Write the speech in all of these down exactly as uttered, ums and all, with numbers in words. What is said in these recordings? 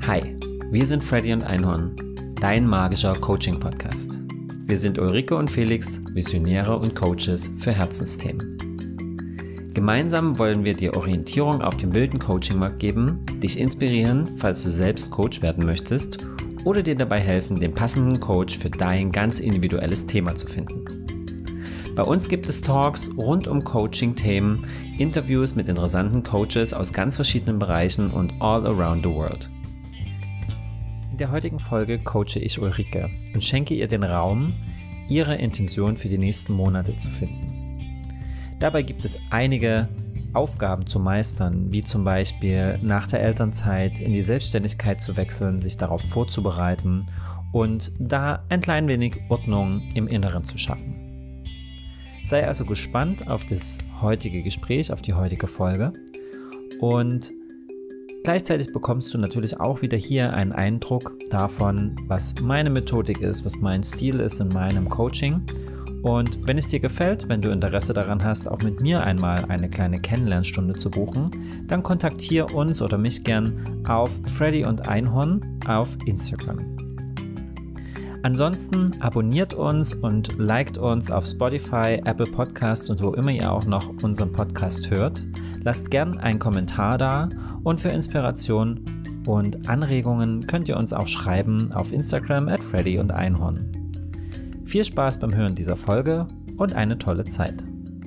Hi, wir sind Freddy und Einhorn, dein magischer Coaching-Podcast. Wir sind Ulrike und Felix, Visionäre und Coaches für Herzensthemen. Gemeinsam wollen wir dir Orientierung auf dem wilden Coaching-Markt geben, dich inspirieren, falls du selbst Coach werden möchtest, oder dir dabei helfen, den passenden Coach für dein ganz individuelles Thema zu finden. Bei uns gibt es Talks rund um Coaching-Themen, Interviews mit interessanten Coaches aus ganz verschiedenen Bereichen und all around the world. In der heutigen Folge coache ich Ulrike und schenke ihr den Raum, ihre Intention für die nächsten Monate zu finden. Dabei gibt es einige Aufgaben zu meistern, wie zum Beispiel nach der Elternzeit in die Selbstständigkeit zu wechseln, sich darauf vorzubereiten und da ein klein wenig Ordnung im Inneren zu schaffen. Sei also gespannt auf das heutige Gespräch, auf die heutige Folge, und gleichzeitig bekommst du natürlich auch wieder hier einen Eindruck davon, was meine Methodik ist, was mein Stil ist in meinem Coaching. Und wenn es dir gefällt, wenn du Interesse daran hast, auch mit mir einmal eine kleine Kennenlernstunde zu buchen, dann kontaktiere uns oder mich gern auf Freddy und Einhorn auf Instagram. Ansonsten abonniert uns und liked uns auf Spotify, Apple Podcasts und wo immer ihr auch noch unseren Podcast hört. Lasst gern einen Kommentar da und für Inspiration und Anregungen könnt ihr uns auch schreiben auf Instagram at Freddy und Einhorn. Viel Spaß beim Hören dieser Folge und eine tolle Zeit.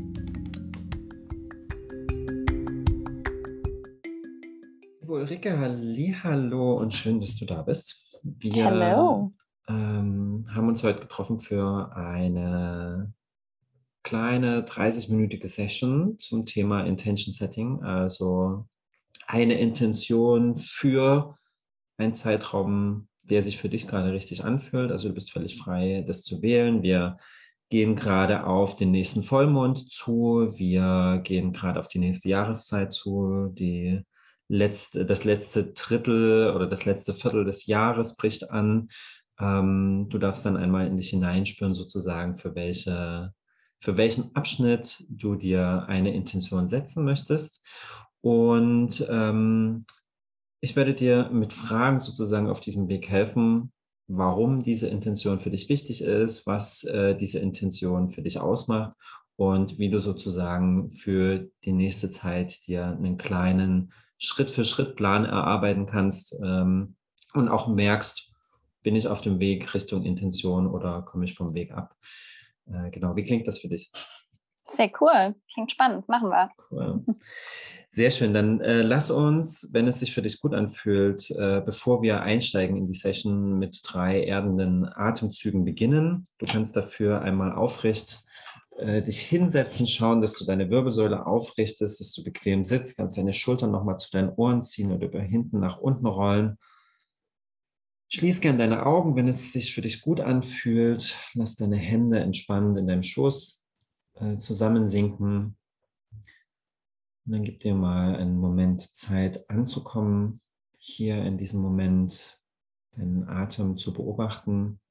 Liebe Ulrike, hallihallo und schön, dass du da bist. Wir Hello. ähm, haben uns heute getroffen für eine kleine dreißig-minütige Session zum Thema Intention Setting, also eine Intention für einen Zeitraum, der sich für dich gerade richtig anfühlt. Also du bist völlig frei, das zu wählen. Wir gehen gerade auf den nächsten Vollmond zu. Wir gehen gerade auf die nächste Jahreszeit zu. Die letzte, das letzte Drittel oder das letzte Viertel des Jahres bricht an. Ähm, du darfst dann einmal in dich hineinspüren, sozusagen, für welche, für welchen Abschnitt du dir eine Intention setzen möchtest. Und ähm, ich werde dir mit Fragen sozusagen auf diesem Weg helfen, warum diese Intention für dich wichtig ist, was äh, diese Intention für dich ausmacht und wie du sozusagen für die nächste Zeit dir einen kleinen Schritt-für-Schritt-Plan erarbeiten kannst ähm, und auch merkst, bin ich auf dem Weg Richtung Intention oder komme ich vom Weg ab? Äh, genau, wie klingt das für dich? Sehr cool. Klingt spannend. Machen wir. Cool. Sehr schön. Dann äh, lass uns, wenn es sich für dich gut anfühlt, äh, bevor wir einsteigen in die Session mit drei erdenden Atemzügen beginnen. Du kannst dafür einmal aufrecht äh, dich hinsetzen, schauen, dass du deine Wirbelsäule aufrichtest, dass du bequem sitzt, kannst deine Schultern nochmal zu deinen Ohren ziehen oder über hinten nach unten rollen. Schließ gern deine Augen, wenn es sich für dich gut anfühlt. Lass deine Hände entspannt in deinem Schoß äh, zusammensinken. Und dann gib dir mal einen Moment Zeit anzukommen, hier in diesem Moment deinen Atem zu beobachten.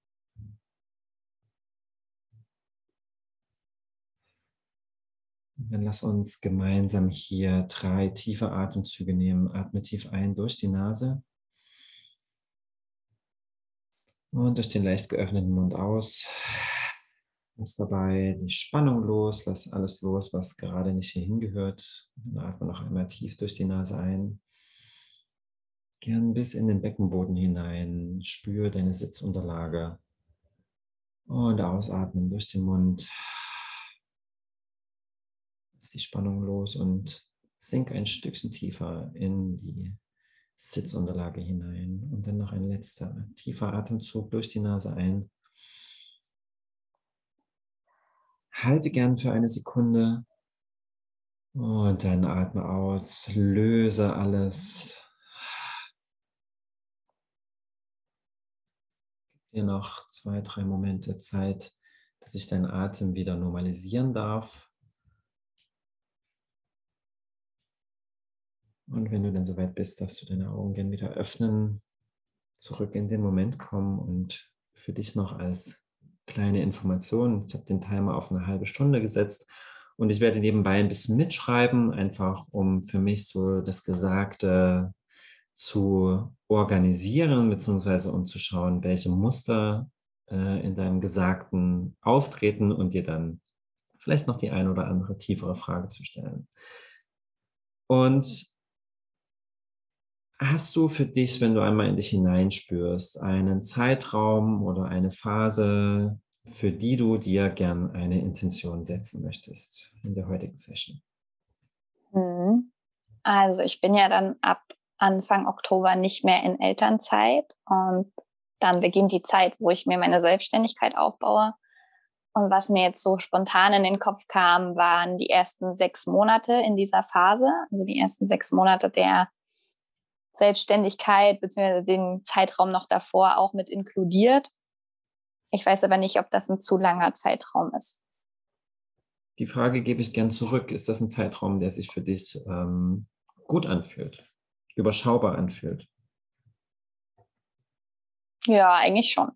Und dann lass uns gemeinsam hier drei tiefe Atemzüge nehmen. Atme tief ein durch die Nase und durch den leicht geöffneten Mund aus. Lass dabei die Spannung los, lass alles los, was gerade nicht hierhin gehört. Und atme noch einmal tief durch die Nase ein. Gern bis in den Beckenboden hinein. Spür deine Sitzunterlage. Und ausatmen durch den Mund. Lass die Spannung los und sink ein Stückchen tiefer in die Sitzunterlage hinein. Und dann noch ein letzter tiefer Atemzug durch die Nase ein. Halte gern für eine Sekunde. Und dann atme aus. Löse alles. Dir noch zwei, drei Momente Zeit, dass sich dein Atem wieder normalisieren darf. Und wenn du dann soweit bist, darfst du deine Augen gerne wieder öffnen, zurück in den Moment kommen und für dich noch als kleine Information, ich habe den Timer auf eine halbe Stunde gesetzt und ich werde nebenbei ein bisschen mitschreiben, einfach um für mich so das Gesagte zu organisieren, beziehungsweise um zu schauen, welche Muster äh, in deinem Gesagten auftreten und dir dann vielleicht noch die eine oder andere tiefere Frage zu stellen. Und hast du für dich, wenn du einmal in dich hineinspürst, einen Zeitraum oder eine Phase, für die du dir gern eine Intention setzen möchtest in der heutigen Session? Mhm. Also ich bin ja dann ab Anfang Oktober nicht mehr in Elternzeit und dann beginnt die Zeit, wo ich mir meine Selbstständigkeit aufbaue. Und was mir jetzt so spontan in den Kopf kam, waren die ersten sechs Monate in dieser Phase, also die ersten sechs Monate der Selbstständigkeit beziehungsweise den Zeitraum noch davor auch mit inkludiert. Ich weiß aber nicht, ob das ein zu langer Zeitraum ist. Die Frage gebe ich gern zurück. Ist das ein Zeitraum, der sich für dich ähm, gut anfühlt, überschaubar anfühlt? Ja, eigentlich schon.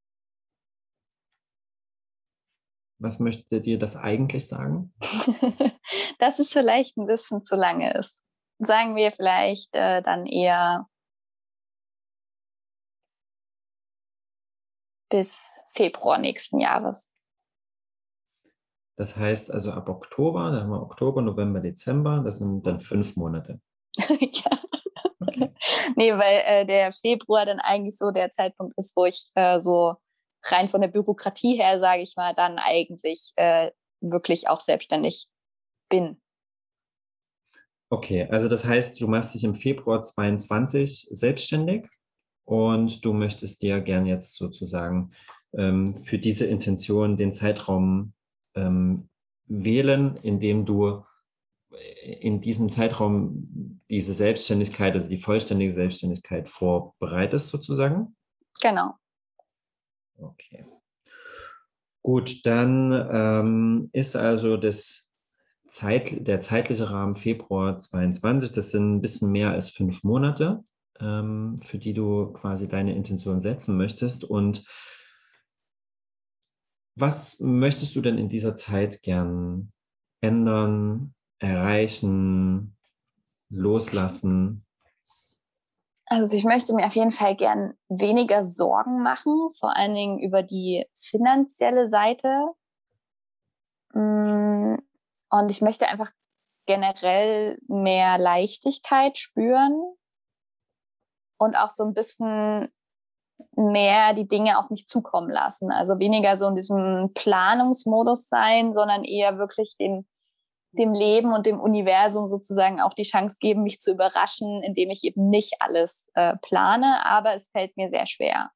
Was möchte dir das eigentlich sagen? Dass es vielleicht ein bisschen zu lange ist. Sagen wir vielleicht äh, dann eher bis Februar nächsten Jahres. Das heißt also ab Oktober, da haben wir Oktober, November, Dezember, das sind dann fünf Monate. Ja. Okay. Nee, weil äh, der Februar dann eigentlich so der Zeitpunkt ist, wo ich äh, so rein von der Bürokratie her, sage ich mal, dann eigentlich äh, wirklich auch selbstständig bin. Okay, also das heißt, du machst dich im Februar zweiundzwanzig selbstständig und du möchtest dir gern jetzt sozusagen ähm, für diese Intention den Zeitraum ähm, wählen, in dem du in diesem Zeitraum diese Selbstständigkeit, also die vollständige Selbstständigkeit vorbereitest sozusagen? Genau. Okay. Gut, dann ähm, ist also das Zeit, der zeitliche Rahmen Februar zweiundzwanzig, das sind ein bisschen mehr als fünf Monate, ähm, für die du quasi deine Intention setzen möchtest. Und was möchtest du denn in dieser Zeit gern ändern, erreichen, loslassen? Also ich möchte mir auf jeden Fall gern weniger Sorgen machen, vor allen Dingen über die finanzielle Seite. Und ich möchte einfach generell mehr Leichtigkeit spüren und auch so ein bisschen mehr die Dinge auf mich zukommen lassen. Also weniger so in diesem Planungsmodus sein, sondern eher wirklich dem, dem Leben und dem Universum sozusagen auch die Chance geben, mich zu überraschen, indem ich eben nicht alles äh, plane, aber es fällt mir sehr schwer.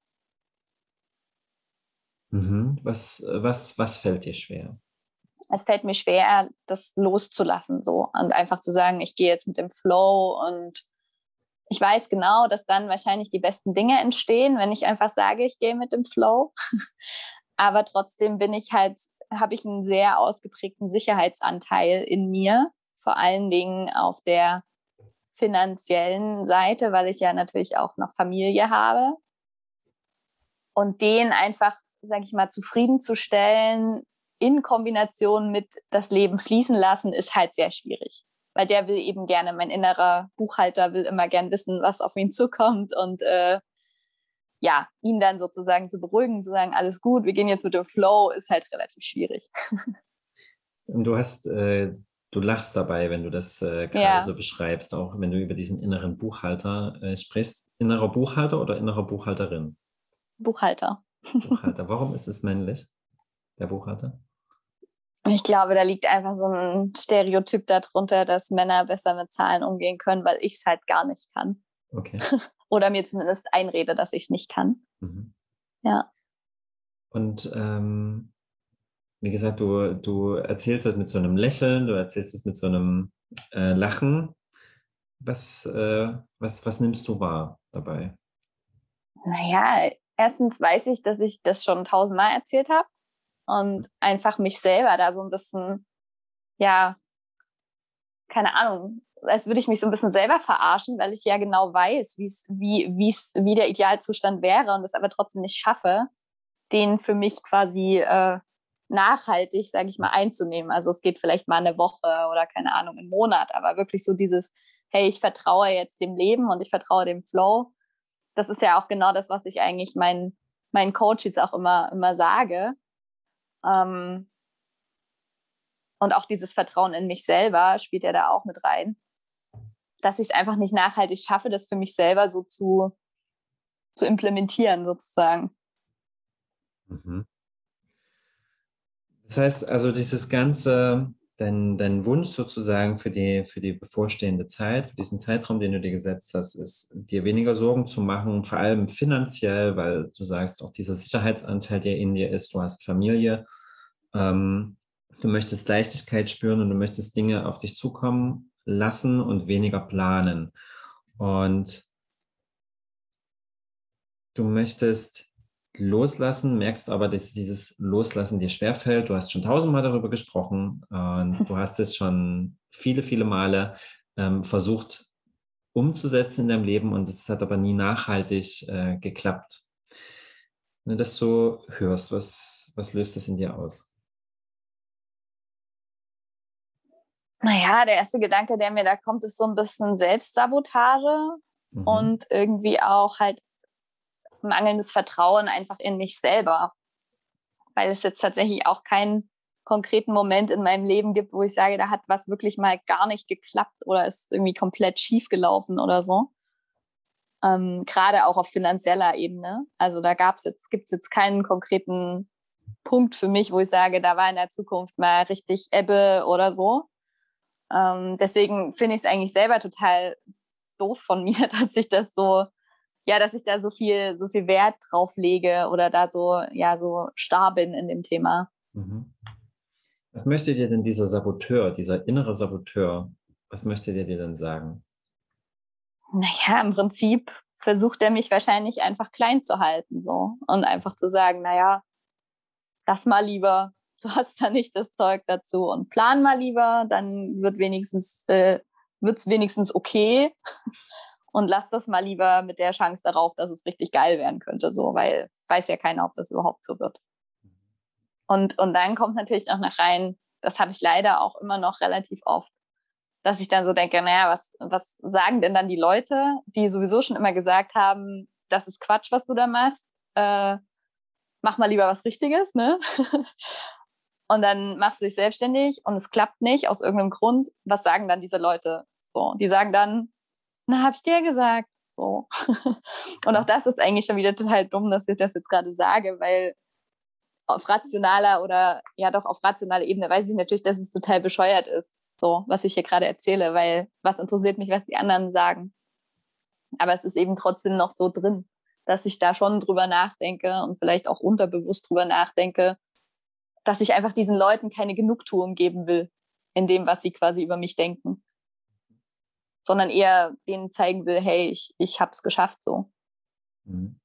Mhm. Was, was, was fällt dir schwer? Es fällt mir schwer, das loszulassen so und einfach zu sagen, ich gehe jetzt mit dem Flow und ich weiß genau, dass dann wahrscheinlich die besten Dinge entstehen, wenn ich einfach sage, ich gehe mit dem Flow. Aber trotzdem bin ich halt, habe ich einen sehr ausgeprägten Sicherheitsanteil in mir, vor allen Dingen auf der finanziellen Seite, weil ich ja natürlich auch noch Familie habe. Und den einfach, sage ich mal, zufriedenzustellen in Kombination mit das Leben fließen lassen, ist halt sehr schwierig. Weil der will eben gerne, mein innerer Buchhalter will immer gern wissen, was auf ihn zukommt und äh, ja, ihn dann sozusagen zu beruhigen, zu sagen, alles gut, wir gehen jetzt mit dem Flow, ist halt relativ schwierig. Und du hast, äh, du lachst dabei, wenn du das äh, gerade Ja, so beschreibst, auch wenn du über diesen inneren Buchhalter äh, sprichst. Innerer Buchhalter oder innerer Buchhalterin? Buchhalter. Buchhalter. Warum ist es männlich, der Buchhalter? Ich glaube, da liegt einfach so ein Stereotyp darunter, dass Männer besser mit Zahlen umgehen können, weil ich es halt gar nicht kann. Okay. Oder mir zumindest einrede, dass ich es nicht kann. Mhm. Ja. Und ähm, wie gesagt, du, du erzählst es mit so einem Lächeln, du erzählst es mit so einem äh, Lachen. Was, äh, was, was nimmst du wahr dabei? Naja, erstens weiß ich, dass ich das schon tausendmal erzählt habe und einfach mich selber da so ein bisschen, ja, keine Ahnung, als würde ich mich so ein bisschen selber verarschen, weil ich ja genau weiß, wie's, wie, wie's, wie der Idealzustand wäre und es aber trotzdem nicht schaffe, den für mich quasi äh, nachhaltig, sage ich mal, einzunehmen. Also es geht vielleicht mal eine Woche oder keine Ahnung, einen Monat, aber wirklich so dieses hey, ich vertraue jetzt dem Leben und ich vertraue dem Flow. Das ist ja auch genau das, was ich eigentlich meinen, meinen Coaches auch immer, immer sage. Ähm, und auch dieses Vertrauen in mich selber spielt ja da auch mit rein. Dass ich es einfach nicht nachhaltig schaffe, das für mich selber so zu, zu implementieren, sozusagen. Mhm. Das heißt also, dieses ganze, dein, dein Wunsch sozusagen für die, für die bevorstehende Zeit, für diesen Zeitraum, den du dir gesetzt hast, ist, dir weniger Sorgen zu machen, vor allem finanziell, weil du sagst, auch dieser Sicherheitsanteil, der in dir ist, du hast Familie, ähm, du möchtest Leichtigkeit spüren und du möchtest Dinge auf dich zukommen lassen und weniger planen. Und du möchtest loslassen, merkst aber, dass dieses Loslassen dir schwerfällt. Du hast schon tausendmal darüber gesprochen und du hast es schon viele, viele Male ähm, versucht umzusetzen in deinem Leben und es hat aber nie nachhaltig äh, geklappt. Wenn du das so hörst, was, was löst das in dir aus? Naja, der erste Gedanke, der mir da kommt, ist so ein bisschen Selbstsabotage Mhm. und irgendwie auch halt mangelndes Vertrauen einfach in mich selber. Weil es jetzt tatsächlich auch keinen konkreten Moment in meinem Leben gibt, wo ich sage, da hat was wirklich mal gar nicht geklappt oder ist irgendwie komplett schief gelaufen oder so. Ähm, gerade auch auf finanzieller Ebene. Also da gab's jetzt, gibt's jetzt keinen konkreten Punkt für mich, wo ich sage, da war in der Zukunft mal richtig Ebbe oder so. Ähm, deswegen finde ich es eigentlich selber total doof von mir, dass ich das so, ja, dass ich da so viel, so viel Wert drauf lege oder da so, ja, so starr bin in dem Thema. Mhm. Was möchte dir denn dieser Saboteur, dieser innere Saboteur, was möchte der dir denn sagen? Naja, im Prinzip versucht er mich wahrscheinlich einfach klein zu halten, so. Und einfach zu sagen, naja, lass mal lieber, du hast da nicht das Zeug dazu und plan mal lieber, dann wird wenigstens, äh, wird's wenigstens okay. Und lass das mal lieber mit der Chance darauf, dass es richtig geil werden könnte, so, weil weiß ja keiner, ob das überhaupt so wird. Und, und dann kommt natürlich auch noch rein, das habe ich leider auch immer noch relativ oft, dass ich dann so denke, naja, was, was sagen denn dann die Leute, die sowieso schon immer gesagt haben, das ist Quatsch, was du da machst, äh, mach mal lieber was Richtiges, ne? Und dann machst du dich selbstständig und es klappt nicht aus irgendeinem Grund. Was sagen dann diese Leute? So, die sagen dann, na, hab ich dir gesagt. So. Und auch das ist eigentlich schon wieder total dumm, dass ich das jetzt gerade sage, weil auf rationaler oder ja doch auf rationaler Ebene weiß ich natürlich, dass es total bescheuert ist, so was ich hier gerade erzähle, weil was interessiert mich, was die anderen sagen. Aber es ist eben trotzdem noch so drin, dass ich da schon drüber nachdenke und vielleicht auch unterbewusst drüber nachdenke, dass ich einfach diesen Leuten keine Genugtuung geben will in dem, was sie quasi über mich denken, sondern eher denen zeigen will, hey, ich, ich hab's geschafft so. Mhm.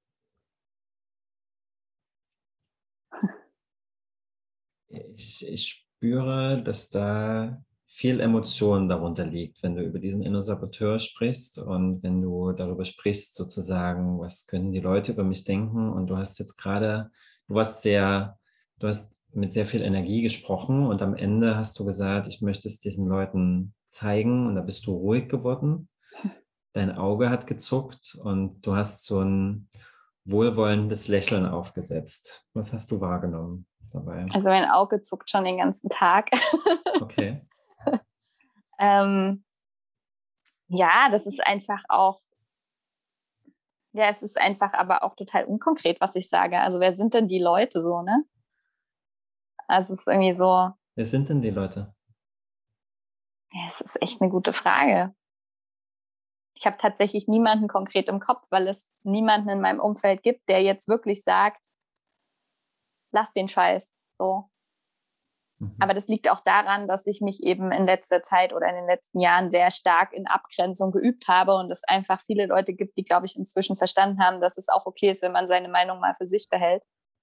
Ich, ich spüre, dass da viel Emotion darunter liegt, wenn du über diesen inneren Saboteur sprichst und wenn du darüber sprichst, sozusagen, was können die Leute über mich denken? Und du hast jetzt gerade, du warst sehr, du hast mit sehr viel Energie gesprochen und am Ende hast du gesagt, ich möchte es diesen Leuten zeigen und da bist du ruhig geworden. Dein Auge hat gezuckt und du hast so ein wohlwollendes Lächeln aufgesetzt. Was hast du wahrgenommen dabei? Also mein Auge zuckt schon den ganzen Tag. Okay. ähm, ja, das ist einfach auch, ja, es ist einfach aber auch total unkonkret, was ich sage. Also wer sind denn die Leute so, ne? Also es ist irgendwie so, Wer sind denn die Leute? ja, es ist echt eine gute Frage. Ich habe tatsächlich niemanden konkret im Kopf, weil es niemanden in meinem Umfeld gibt, der jetzt wirklich sagt, lass den Scheiß, so. Mhm. Aber das liegt auch daran, dass ich mich eben in letzter Zeit oder in den letzten Jahren sehr stark in Abgrenzung geübt habe und es einfach viele Leute gibt, die, glaube ich, inzwischen verstanden haben, dass es auch okay ist, wenn man seine Meinung mal für sich behält.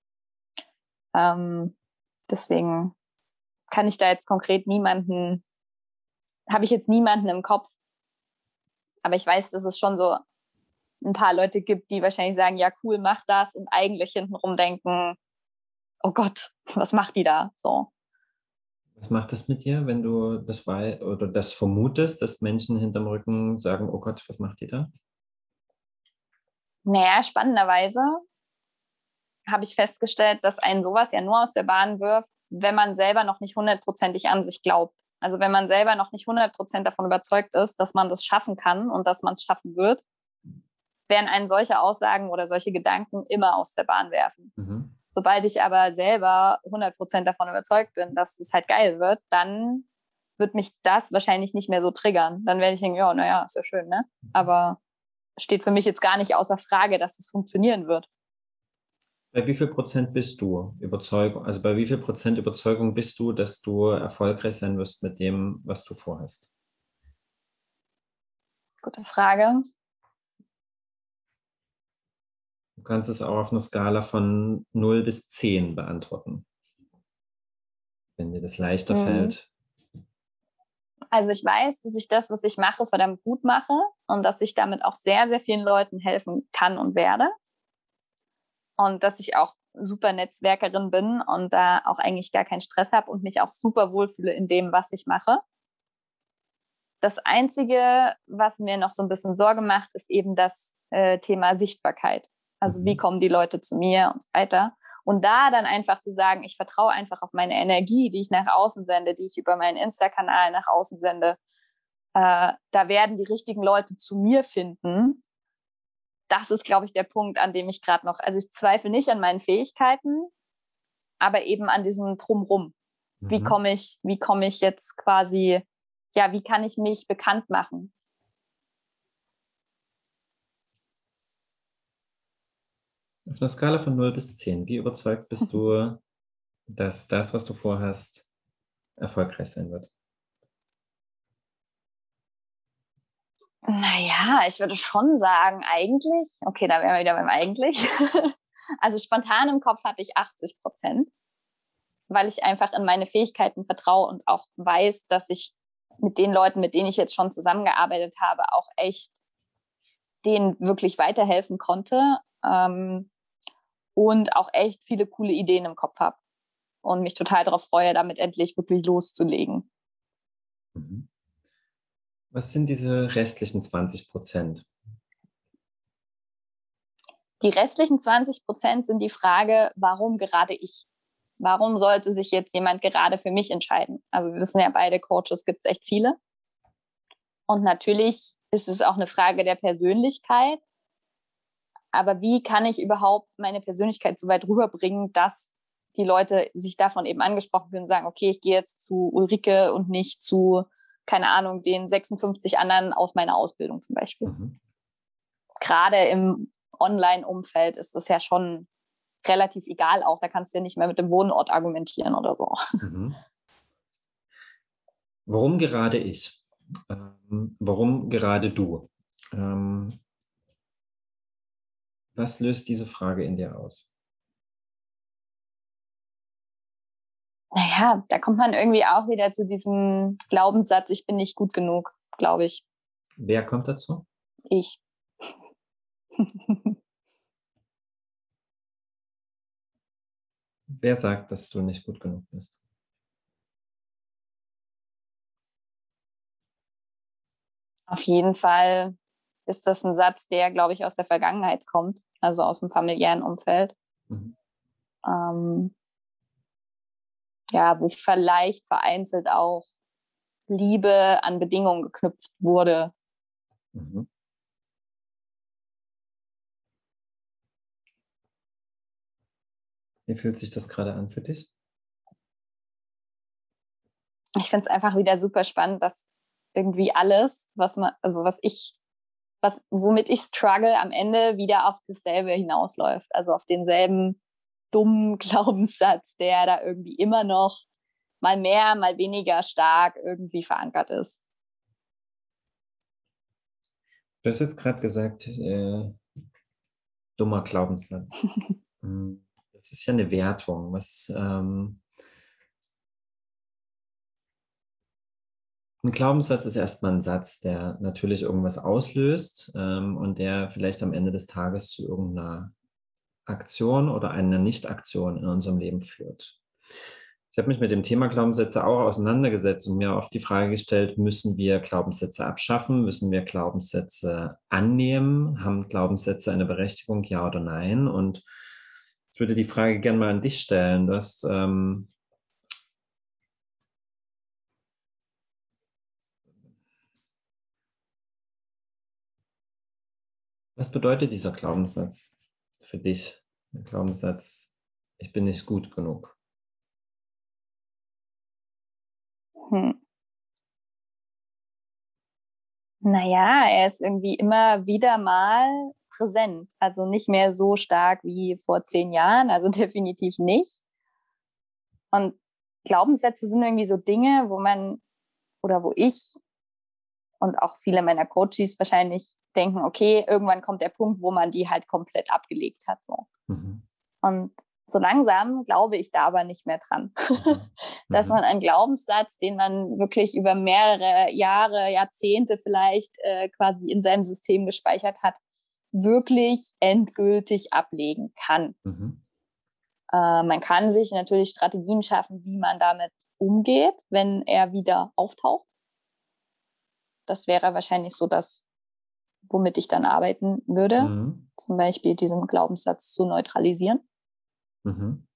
Ähm, deswegen kann ich da jetzt konkret niemanden, habe ich jetzt niemanden im Kopf. Aber ich weiß, dass es schon so ein paar Leute gibt, die wahrscheinlich sagen, ja cool, mach das und eigentlich hintenrum denken, oh Gott, was macht die da? So. Was macht das mit dir, wenn du das wei- oder das vermutest, dass Menschen hinterm Rücken sagen, oh Gott, was macht die da? Naja, spannenderweise habe ich festgestellt, dass einen sowas ja nur aus der Bahn wirft, wenn man selber noch nicht hundertprozentig an sich glaubt. Also wenn man selber noch nicht hundert Prozent davon überzeugt ist, dass man das schaffen kann und dass man es schaffen wird, werden einen solche Aussagen oder solche Gedanken immer aus der Bahn werfen. Mhm. Sobald ich aber selber hundert Prozent davon überzeugt bin, dass es halt geil wird, dann wird mich das wahrscheinlich nicht mehr so triggern. Dann werde ich denken, ja, naja, ist ja schön, ne? Aber steht für mich jetzt gar nicht außer Frage, dass es funktionieren wird. Bei wie viel Prozent bist du Überzeugung, also bei wie viel Prozent Überzeugung bist du, dass du erfolgreich sein wirst mit dem, was du vorhast? Gute Frage. Du kannst es auch auf einer Skala von null bis zehn beantworten, wenn dir das leichter Hm. fällt. Also ich weiß, dass ich das, was ich mache, verdammt gut mache und dass ich damit auch sehr, sehr vielen Leuten helfen kann und werde. Und dass ich auch super Netzwerkerin bin und da auch eigentlich gar keinen Stress habe und mich auch super wohlfühle in dem, was ich mache. Das Einzige, was mir noch so ein bisschen Sorge macht, ist eben das äh, Thema Sichtbarkeit. Also Mhm. wie kommen die Leute zu mir und so weiter. Und da dann einfach zu sagen, ich vertraue einfach auf meine Energie, die ich nach außen sende, die ich über meinen Insta-Kanal nach außen sende. Äh, da werden die richtigen Leute zu mir finden. Das ist, glaube ich, der Punkt, an dem ich gerade noch, also ich zweifle nicht an meinen Fähigkeiten, aber eben an diesem Drumrum. Mhm. Wie komme ich, wie komme ich jetzt quasi, ja, wie kann ich mich bekannt machen? Auf einer Skala von null bis zehn, wie überzeugt bist du, dass das, was du vorhast, erfolgreich sein wird? Naja, ich würde schon sagen, eigentlich, okay, da wären wir wieder beim eigentlich. Also spontan im Kopf hatte ich achtzig Prozent, weil ich einfach in meine Fähigkeiten vertraue und auch weiß, dass ich mit den Leuten, mit denen ich jetzt schon zusammengearbeitet habe, auch echt denen wirklich weiterhelfen konnte ähm, und auch echt viele coole Ideen im Kopf habe und mich total darauf freue, damit endlich wirklich loszulegen. Mhm. Was sind diese restlichen zwanzig Prozent? Die restlichen zwanzig Prozent sind die Frage, warum gerade ich? Warum sollte sich jetzt jemand gerade für mich entscheiden? Also wir wissen ja beide, Coaches gibt es echt viele. Und natürlich ist es auch eine Frage der Persönlichkeit. Aber wie kann ich überhaupt meine Persönlichkeit so weit rüberbringen, dass die Leute sich davon eben angesprochen fühlen und sagen, okay, ich gehe jetzt zu Ulrike und nicht zu, keine Ahnung, den sechsundfünfzig anderen aus meiner Ausbildung zum Beispiel. Mhm. Gerade im Online-Umfeld ist das ja schon relativ egal auch. Da kannst du ja nicht mehr mit dem Wohnort argumentieren oder so. Mhm. Warum gerade ich? Ähm, warum gerade du? Ähm, was löst diese Frage in dir aus? Naja, da kommt man irgendwie auch wieder zu diesem Glaubenssatz, ich bin nicht gut genug, glaube ich. Wer kommt dazu? Ich. Wer sagt, dass du nicht gut genug bist? Auf jeden Fall ist das ein Satz, der, glaube ich, aus der Vergangenheit kommt, also aus dem familiären Umfeld. Mhm. Ähm, ja, wo vielleicht vereinzelt auch Liebe an Bedingungen geknüpft wurde. Mhm. Wie fühlt sich das gerade an für dich? Ich finde es einfach wieder super spannend, dass irgendwie alles, was man, also was ich, was, womit ich struggle, am Ende wieder auf dasselbe hinausläuft. Also auf denselben dummen Glaubenssatz, der da irgendwie immer noch mal mehr, mal weniger stark irgendwie verankert ist. Du hast jetzt gerade gesagt, äh, dummer Glaubenssatz. Das ist ja eine Wertung. Was, ähm, ein Glaubenssatz ist erstmal ein Satz, der natürlich irgendwas auslöst ähm, und der vielleicht am Ende des Tages zu irgendeiner Aktion oder einer Nicht-Aktion in unserem Leben führt. Ich habe mich mit dem Thema Glaubenssätze auch auseinandergesetzt und mir oft die Frage gestellt, müssen wir Glaubenssätze abschaffen? Müssen wir Glaubenssätze annehmen? Haben Glaubenssätze eine Berechtigung, ja oder nein? Und ich würde die Frage gerne mal an dich stellen. Du hast ähm, was bedeutet dieser Glaubenssatz für dich? Der Glaubenssatz, ich bin nicht gut genug. Hm. Naja, er ist irgendwie immer wieder mal präsent. Also nicht mehr so stark wie vor zehn Jahren, also definitiv nicht. Und Glaubenssätze sind irgendwie so Dinge, wo man oder wo ich und auch viele meiner Coaches wahrscheinlich denken, okay, irgendwann kommt der Punkt, wo man die halt komplett abgelegt hat. So. Mhm. Und so langsam glaube ich da aber nicht mehr dran, Mhm. dass man einen Glaubenssatz, den man wirklich über mehrere Jahre, Jahrzehnte vielleicht äh, quasi in seinem System gespeichert hat, wirklich endgültig ablegen kann. Mhm. Äh, man kann sich natürlich Strategien schaffen, wie man damit umgeht, wenn er wieder auftaucht. Das wäre wahrscheinlich so das, womit ich dann arbeiten würde. Mhm. Zum Beispiel diesen Glaubenssatz zu neutralisieren. Mhm.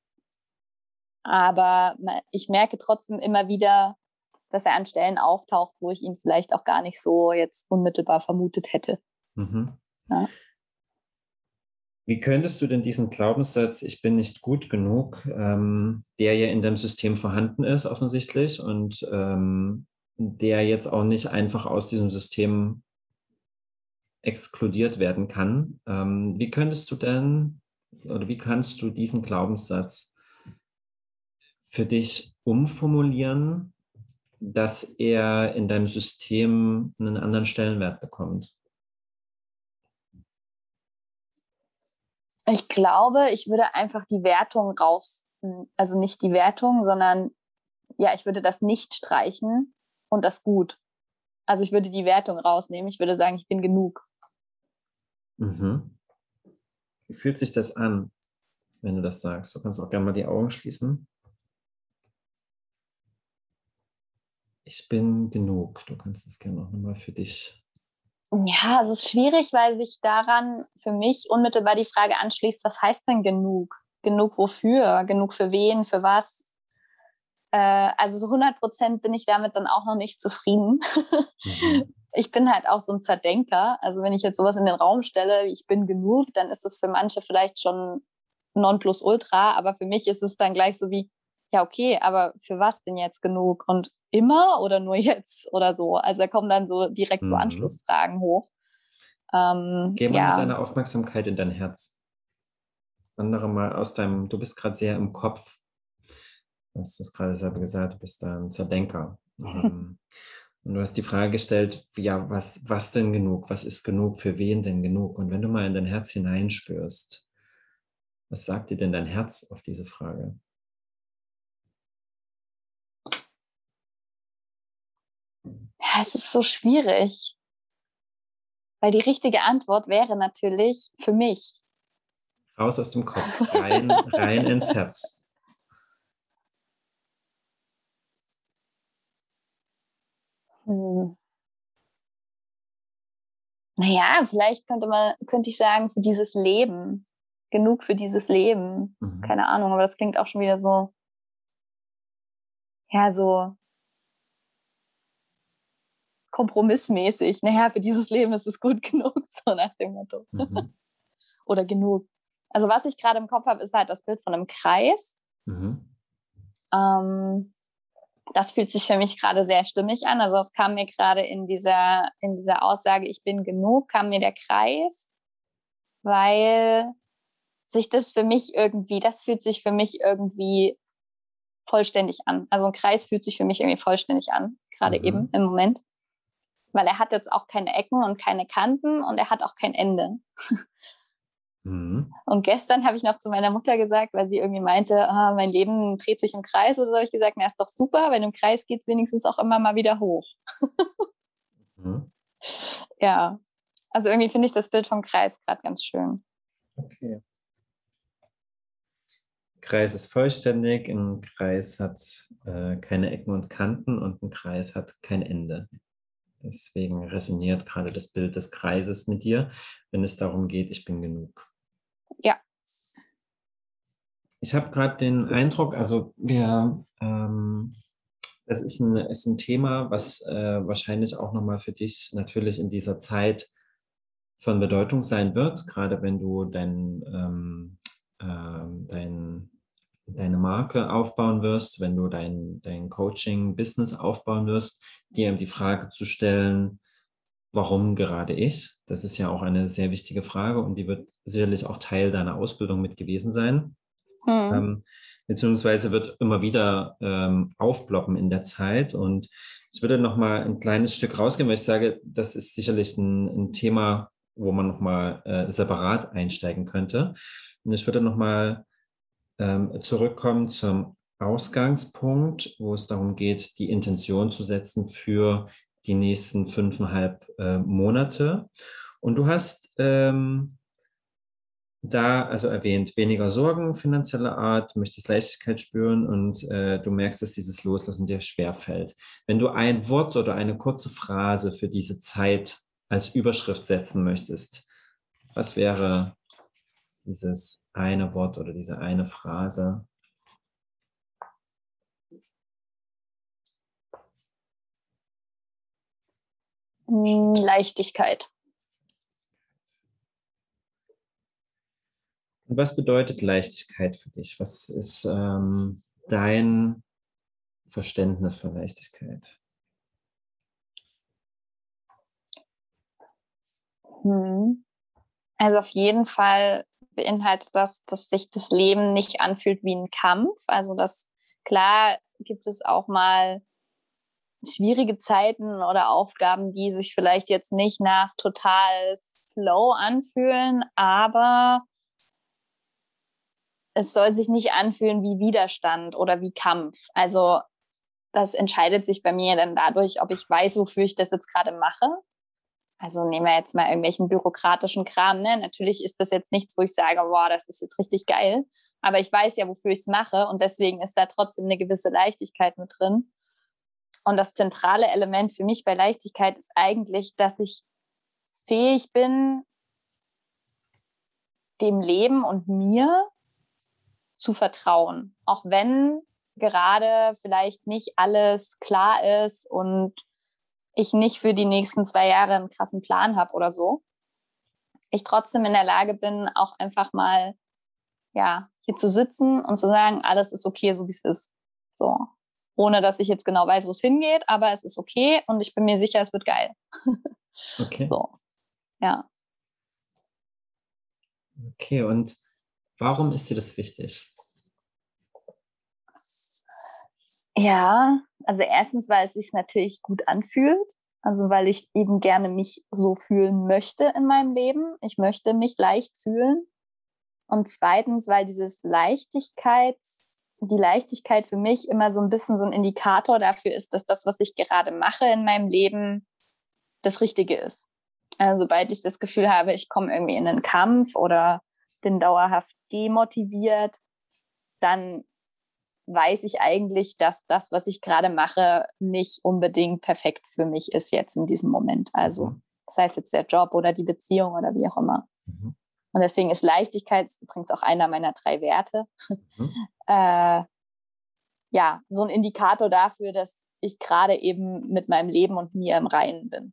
Aber ich merke trotzdem immer wieder, dass er an Stellen auftaucht, wo ich ihn vielleicht auch gar nicht so jetzt unmittelbar vermutet hätte. Mhm. Ja. Wie könntest du denn diesen Glaubenssatz, ich bin nicht gut genug, ähm, der ja in deinem System vorhanden ist, offensichtlich, und ähm, der jetzt auch nicht einfach aus diesem System exkludiert werden kann, ähm, wie könntest du denn oder wie kannst du diesen Glaubenssatz für dich umformulieren, dass er in deinem System einen anderen Stellenwert bekommt? Ich glaube, ich würde einfach die Wertung raus, also nicht die Wertung, sondern ja, ich würde das nicht streichen und das gut. Also ich würde die Wertung rausnehmen. Ich würde sagen, ich bin genug. Mhm. Wie fühlt sich das an, wenn du das sagst? Du kannst auch gerne mal die Augen schließen. Ich bin genug. Du kannst es gerne auch nochmal für dich. Ja, es ist schwierig, weil sich daran für mich unmittelbar die Frage anschließt, was heißt denn genug? Genug wofür? Genug für wen? Für was? Äh, also so hundert Prozent bin ich damit dann auch noch nicht zufrieden. Mhm. Ich bin halt auch so ein Zerdenker. Also wenn ich jetzt sowas in den Raum stelle, ich bin genug, dann ist das für manche vielleicht schon Nonplusultra, aber für mich ist es dann gleich so wie, ja okay, aber für was denn jetzt genug? Und immer oder nur jetzt oder so? Also da kommen dann so direkt so Mhm. Anschlussfragen hoch. Ähm, Geh mal mit ja. deiner Aufmerksamkeit in dein Herz. Andere mal aus deinem, du bist gerade sehr im Kopf. Du hast es gerade selber gesagt, du bist ein Zerdenker. Ähm, und du hast die Frage gestellt, ja, was, was denn genug? Was ist genug? Für wen denn genug? Und wenn du mal in dein Herz hineinspürst, was sagt dir denn dein Herz auf diese Frage? Ja, es ist so schwierig, weil die richtige Antwort wäre natürlich für mich. Raus aus dem Kopf, rein, rein ins Herz. Hm. Naja, vielleicht könnte man, könnte ich sagen, für dieses Leben. Genug für dieses Leben. Mhm. Keine Ahnung, aber das klingt auch schon wieder so, ja, so kompromissmäßig. Naja, für dieses Leben ist es gut genug, so nach dem Motto. Mhm. Oder genug. Also was ich gerade im Kopf habe, ist halt das Bild von einem Kreis. Mhm. Ähm, das fühlt sich für mich gerade sehr stimmig an. Also es kam mir gerade in dieser, in dieser Aussage, ich bin genug, kam mir der Kreis, weil sich das für mich irgendwie, das fühlt sich für mich irgendwie vollständig an. Also ein Kreis fühlt sich für mich irgendwie vollständig an, gerade Mhm. eben im Moment. Weil er hat jetzt auch keine Ecken und keine Kanten und er hat auch kein Ende. Mhm. Und gestern habe ich noch zu meiner Mutter gesagt, weil sie irgendwie meinte, ah, mein Leben dreht sich im Kreis oder so, habe ich gesagt, na, ist doch super, wenn im Kreis geht es wenigstens auch immer mal wieder hoch. Mhm. Ja, also irgendwie finde ich das Bild vom Kreis gerade ganz schön. Okay. Kreis ist vollständig, ein Kreis hat äh, keine Ecken und Kanten und ein Kreis hat kein Ende. Deswegen resoniert gerade das Bild des Kreises mit dir, wenn es darum geht, ich bin genug. Ja. Ich habe gerade den Eindruck, also wir, ähm, das ist ein, ist ein Thema, was äh, wahrscheinlich auch nochmal für dich natürlich in dieser Zeit von Bedeutung sein wird, gerade wenn du dein, ähm, ähm, dein, deine Marke aufbauen wirst, wenn du dein, dein Coaching-Business aufbauen wirst, dir die Frage zu stellen, warum gerade ich? Das ist ja auch eine sehr wichtige Frage und die wird sicherlich auch Teil deiner Ausbildung mit gewesen sein. Hm. Ähm, beziehungsweise wird immer wieder ähm, aufploppen in der Zeit. Und ich würde noch mal ein kleines Stück rausgehen, weil ich sage, das ist sicherlich ein, ein Thema, wo man noch mal äh, separat einsteigen könnte. Und ich würde noch mal ähm, zurückkommen zum Ausgangspunkt, wo es darum geht, die Intention zu setzen für die nächsten fünfeinhalb äh, Monate. Und du hast ähm, da also erwähnt, weniger Sorgen finanzieller Art, du möchtest Leichtigkeit spüren und äh, du merkst, dass dieses Loslassen dir schwerfällt. Wenn du ein Wort oder eine kurze Phrase für diese Zeit als Überschrift setzen möchtest, was wäre dieses eine Wort oder diese eine Phrase? Leichtigkeit. Und was bedeutet Leichtigkeit für dich? Was ist ähm, dein Verständnis von Leichtigkeit? Hm. Also auf jeden Fall beinhaltet das, dass sich das Leben nicht anfühlt wie ein Kampf. Also das, klar gibt es auch mal schwierige Zeiten oder Aufgaben, die sich vielleicht jetzt nicht nach total Flow anfühlen, aber es soll sich nicht anfühlen wie Widerstand oder wie Kampf. Also das entscheidet sich bei mir dann dadurch, ob ich weiß, wofür ich das jetzt gerade mache. Also nehmen wir jetzt mal irgendwelchen bürokratischen Kram. Ne? Natürlich ist das jetzt nichts, wo ich sage, wow, das ist jetzt richtig geil. Aber ich weiß ja, wofür ich es mache. Und deswegen ist da trotzdem eine gewisse Leichtigkeit mit drin. Und das zentrale Element für mich bei Leichtigkeit ist eigentlich, dass ich fähig bin, dem Leben und mir zu vertrauen. Auch wenn gerade vielleicht nicht alles klar ist und ich nicht für die nächsten zwei Jahre einen krassen Plan habe oder so. Ich trotzdem in der Lage bin, auch einfach mal ja, hier zu sitzen und zu sagen, alles ist okay, so wie es ist. So. Ohne dass ich jetzt genau weiß, wo es hingeht, aber es ist okay und ich bin mir sicher, es wird geil. Okay. So, ja. Okay, und warum ist dir das wichtig? Ja, also erstens, weil es sich natürlich gut anfühlt. Also weil ich eben gerne mich so fühlen möchte in meinem Leben. Ich möchte mich leicht fühlen. Und zweitens, weil dieses Leichtigkeits, die Leichtigkeit für mich immer so ein bisschen so ein Indikator dafür ist, dass das, was ich gerade mache in meinem Leben, das Richtige ist. Also sobald ich das Gefühl habe, ich komme irgendwie in einen Kampf oder bin dauerhaft demotiviert, dann weiß ich eigentlich, dass das, was ich gerade mache, nicht unbedingt perfekt für mich ist jetzt in diesem Moment. Also Mhm. sei es jetzt der Job oder die Beziehung oder wie auch immer. Mhm. Und deswegen ist Leichtigkeit übrigens auch einer meiner drei Werte. Mhm. äh, ja, so ein Indikator dafür, dass ich gerade eben mit meinem Leben und mir im Reinen bin.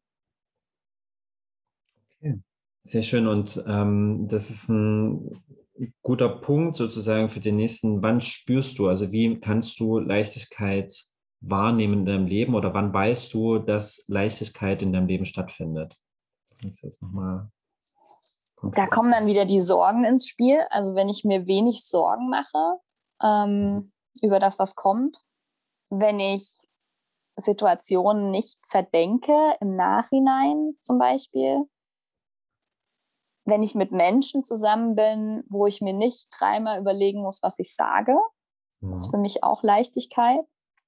Okay. Sehr schön. Und ähm, das ist ein guter Punkt sozusagen für den nächsten. Wann spürst du, also wie kannst du Leichtigkeit wahrnehmen in deinem Leben oder wann weißt du, dass Leichtigkeit in deinem Leben stattfindet? Kannst du jetzt nochmal Da kommen dann wieder die Sorgen ins Spiel. Also wenn ich mir wenig Sorgen mache ähm, über das, was kommt, wenn ich Situationen nicht zerdenke im Nachhinein zum Beispiel, wenn ich mit Menschen zusammen bin, wo ich mir nicht dreimal überlegen muss, was ich sage, das ist für mich auch Leichtigkeit.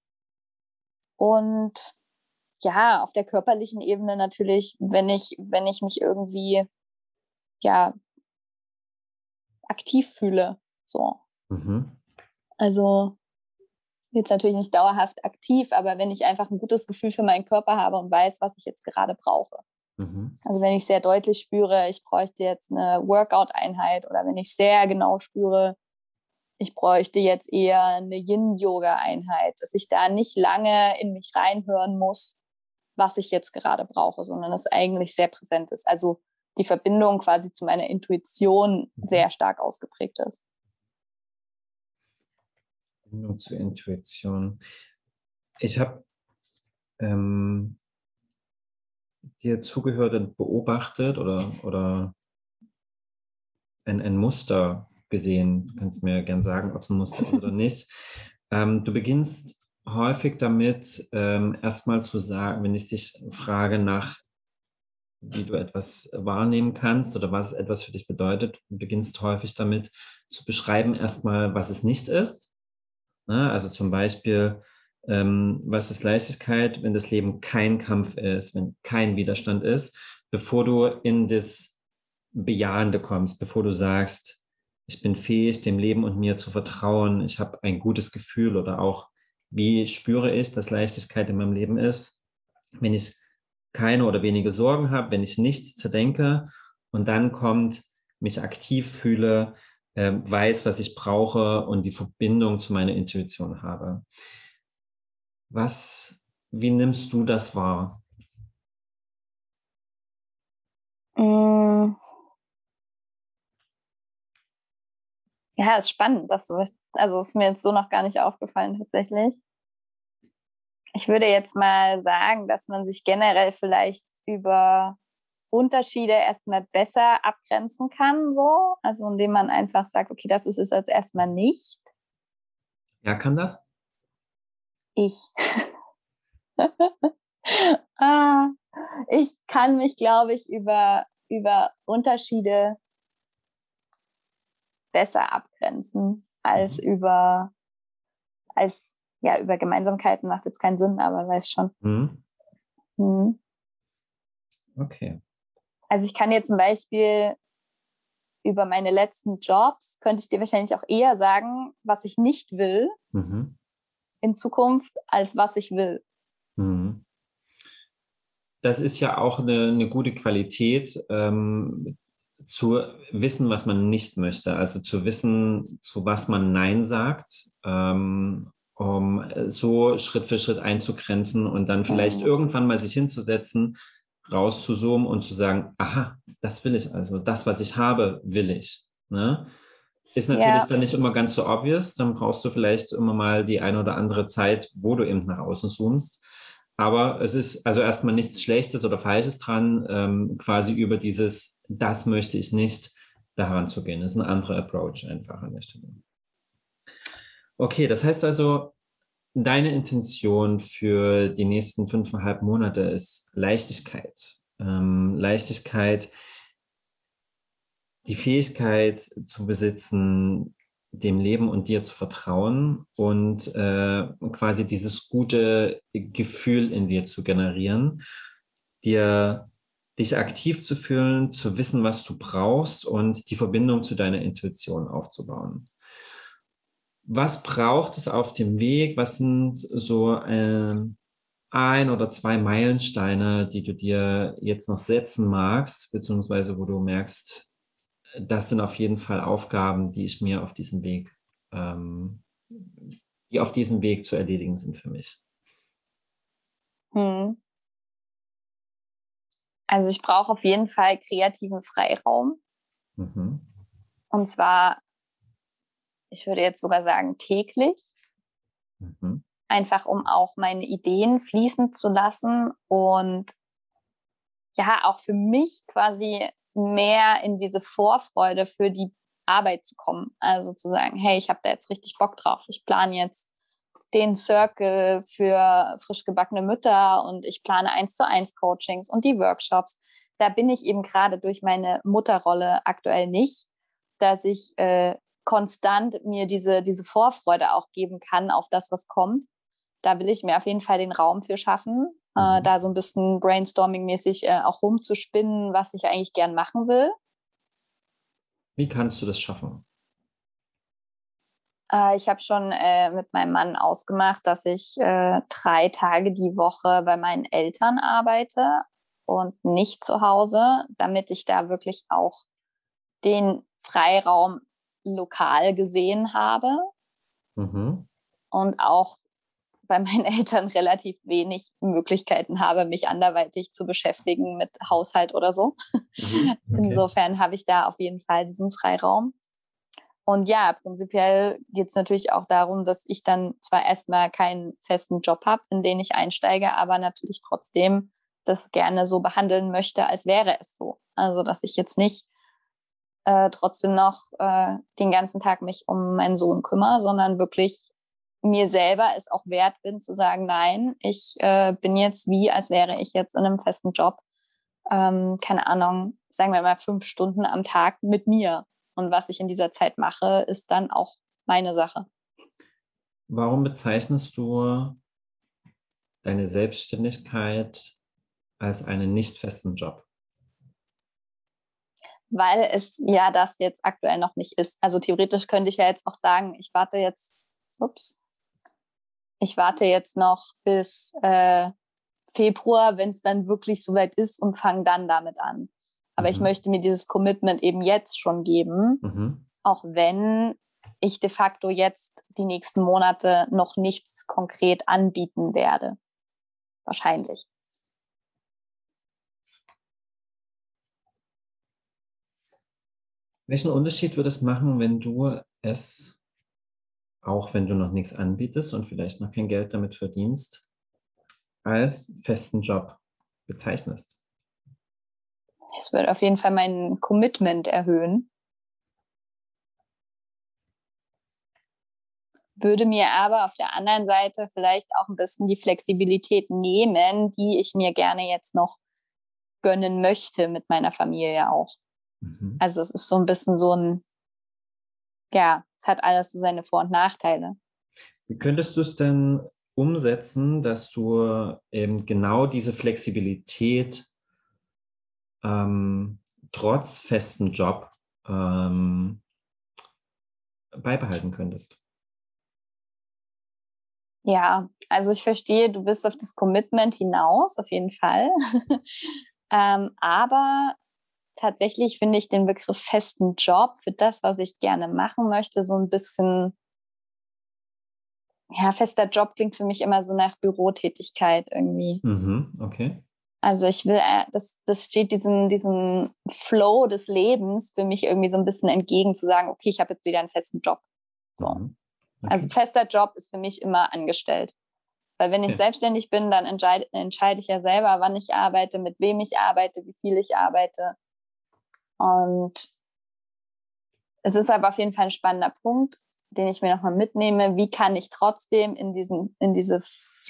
Und ja, auf der körperlichen Ebene natürlich, wenn ich, wenn ich mich irgendwie ja aktiv fühle. So. Mhm. Also jetzt natürlich nicht dauerhaft aktiv, aber wenn ich einfach ein gutes Gefühl für meinen Körper habe und weiß, was ich jetzt gerade brauche. Mhm. Also wenn ich sehr deutlich spüre, ich bräuchte jetzt eine Workout-Einheit oder wenn ich sehr genau spüre, ich bräuchte jetzt eher eine Yin-Yoga-Einheit, dass ich da nicht lange in mich reinhören muss, was ich jetzt gerade brauche, sondern es eigentlich sehr präsent ist. Also die Verbindung quasi zu meiner Intuition sehr stark ausgeprägt ist. Verbindung zur Intuition. Ich habe ähm, dir zugehört und beobachtet oder, oder ein, ein Muster gesehen. Du kannst mir gerne sagen, ob es ein Muster ist oder nicht. Ähm, du beginnst häufig damit, ähm, erstmal zu sagen, wenn ich dich frage nach, wie du etwas wahrnehmen kannst oder was etwas für dich bedeutet, du beginnst häufig damit zu beschreiben, erstmal, was es nicht ist. Ne? Also zum Beispiel, ähm, was ist Leichtigkeit, wenn das Leben kein Kampf ist, wenn kein Widerstand ist, bevor du in das Bejahende kommst, bevor du sagst, ich bin fähig, dem Leben und mir zu vertrauen, ich habe ein gutes Gefühl oder auch, wie spüre ich, dass Leichtigkeit in meinem Leben ist, wenn ich keine oder wenige Sorgen habe, wenn ich nichts zerdenke und dann kommt, mich aktiv fühle, äh, weiß, was ich brauche und die Verbindung zu meiner Intuition habe. Was, wie nimmst du das wahr? Mm. Ja, ist spannend, dass du, also ist mir jetzt so noch gar nicht aufgefallen tatsächlich. Ich würde jetzt mal sagen, dass man sich generell vielleicht über Unterschiede erstmal besser abgrenzen kann, so. Also indem man einfach sagt, okay, das ist es jetzt erstmal nicht. Ja, kann das? Ich. ah, ich kann mich, glaube ich, über, über Unterschiede besser abgrenzen als mhm. über als ja über Gemeinsamkeiten macht jetzt keinen Sinn, aber weiß schon. Mhm. Mhm. Okay. Also ich kann jetzt zum Beispiel über meine letzten Jobs, könnte ich dir wahrscheinlich auch eher sagen, was ich nicht will mhm. in Zukunft, als was ich will. Mhm. Das ist ja auch eine, eine gute Qualität, ähm, zu wissen, was man nicht möchte. Also zu wissen, zu was man Nein sagt, ähm, um so Schritt für Schritt einzugrenzen und dann vielleicht mhm. irgendwann mal sich hinzusetzen, rauszuzoomen und zu sagen, aha, das will ich also, das, was ich habe, will ich. Ne? Ist natürlich ja. dann nicht immer ganz so obvious, dann brauchst du vielleicht immer mal die eine oder andere Zeit, wo du eben nach außen zoomst. Aber es ist also erstmal nichts Schlechtes oder Falsches dran, ähm, quasi über dieses, das möchte ich nicht, daran zu gehen. Das ist ein anderer Approach einfach an der Stelle. Okay, das heißt also, deine Intention für die nächsten fünfeinhalb Monate ist Leichtigkeit. Ähm, Leichtigkeit, die Fähigkeit zu besitzen, dem Leben und dir zu vertrauen und äh, quasi dieses gute Gefühl in dir zu generieren, dir dich aktiv zu fühlen, zu wissen, was du brauchst und die Verbindung zu deiner Intuition aufzubauen. Was braucht es auf dem Weg? Was sind so äh, ein oder zwei Meilensteine, die du dir jetzt noch setzen magst, beziehungsweise wo du merkst, das sind auf jeden Fall Aufgaben, die ich mir auf diesem Weg, ähm, die auf diesem Weg zu erledigen sind für mich. Hm. Also ich brauche auf jeden Fall kreativen Freiraum. Mhm. Und zwar, ich würde jetzt sogar sagen, täglich. Mhm. Einfach um auch meine Ideen fließen zu lassen und ja, auch für mich quasi mehr in diese Vorfreude für die Arbeit zu kommen. Also zu sagen, hey, ich habe da jetzt richtig Bock drauf. Ich plane jetzt den Circle für frisch gebackene Mütter und ich plane eins zu eins Coachings und die Workshops. Da bin ich eben gerade durch meine Mutterrolle aktuell nicht, dass ich äh, konstant mir diese, diese Vorfreude auch geben kann auf das, was kommt. Da will ich mir auf jeden Fall den Raum für schaffen, mhm. äh, da so ein bisschen brainstorming-mäßig äh, auch rumzuspinnen, was ich eigentlich gern machen will. Wie kannst du das schaffen? Äh, ich habe schon äh, mit meinem Mann ausgemacht, dass ich äh, drei Tage die Woche bei meinen Eltern arbeite und nicht zu Hause, damit ich da wirklich auch den Freiraum lokal gesehen habe Mhm. und auch bei meinen Eltern relativ wenig Möglichkeiten habe, mich anderweitig zu beschäftigen mit Haushalt oder so. Mhm. Okay. Insofern habe ich da auf jeden Fall diesen Freiraum. Und ja, prinzipiell geht es natürlich auch darum, dass ich dann zwar erstmal keinen festen Job habe, in den ich einsteige, aber natürlich trotzdem das gerne so behandeln möchte, als wäre es so. Also, dass ich jetzt nicht äh, trotzdem noch äh, den ganzen Tag mich um meinen Sohn kümmere, sondern wirklich mir selber es auch wert bin, zu sagen, nein, ich äh, bin jetzt wie, als wäre ich jetzt in einem festen Job. Ähm, keine Ahnung, sagen wir mal fünf Stunden am Tag mit mir. Und was ich in dieser Zeit mache, ist dann auch meine Sache. Warum bezeichnest du deine Selbstständigkeit als einen nicht festen Job? Weil es ja das jetzt aktuell noch nicht ist. Also theoretisch könnte ich ja jetzt auch sagen, ich warte jetzt, ups, ich warte jetzt noch bis äh, Februar, wenn es dann wirklich soweit ist und fange dann damit an. Aber mhm. ich möchte mir dieses Commitment eben jetzt schon geben, mhm. auch wenn ich de facto jetzt die nächsten Monate noch nichts konkret anbieten werde. Wahrscheinlich. Welchen Unterschied würde es machen, wenn du es, auch wenn du noch nichts anbietest und vielleicht noch kein Geld damit verdienst, als festen Job bezeichnest? Es wird auf jeden Fall mein Commitment erhöhen. Würde mir aber auf der anderen Seite vielleicht auch ein bisschen die Flexibilität nehmen, die ich mir gerne jetzt noch gönnen möchte mit meiner Familie auch. Mhm. Also es ist so ein bisschen so ein, ja, es hat alles so seine Vor- und Nachteile. Wie könntest du es denn umsetzen, dass du eben genau diese Flexibilität ähm, trotz festen Job ähm, beibehalten könntest? Ja, also ich verstehe, du bist auf das Commitment hinaus, auf jeden Fall. ähm, aber tatsächlich finde ich den Begriff festen Job für das, was ich gerne machen möchte, so ein bisschen, ja, fester Job klingt für mich immer so nach Bürotätigkeit irgendwie. Mhm, okay. Also ich will, das, das steht diesem, diesem Flow des Lebens für mich irgendwie so ein bisschen entgegen, zu sagen, okay, ich habe jetzt wieder einen festen Job. So. Mhm. Okay. Also fester Job ist für mich immer angestellt. Weil wenn ich okay. selbstständig bin, dann entscheide, entscheide ich ja selber, wann ich arbeite, mit wem ich arbeite, wie viel ich arbeite. Und es ist aber auf jeden Fall ein spannender Punkt, den ich mir nochmal mitnehme. Wie kann ich trotzdem in, diesen, in diese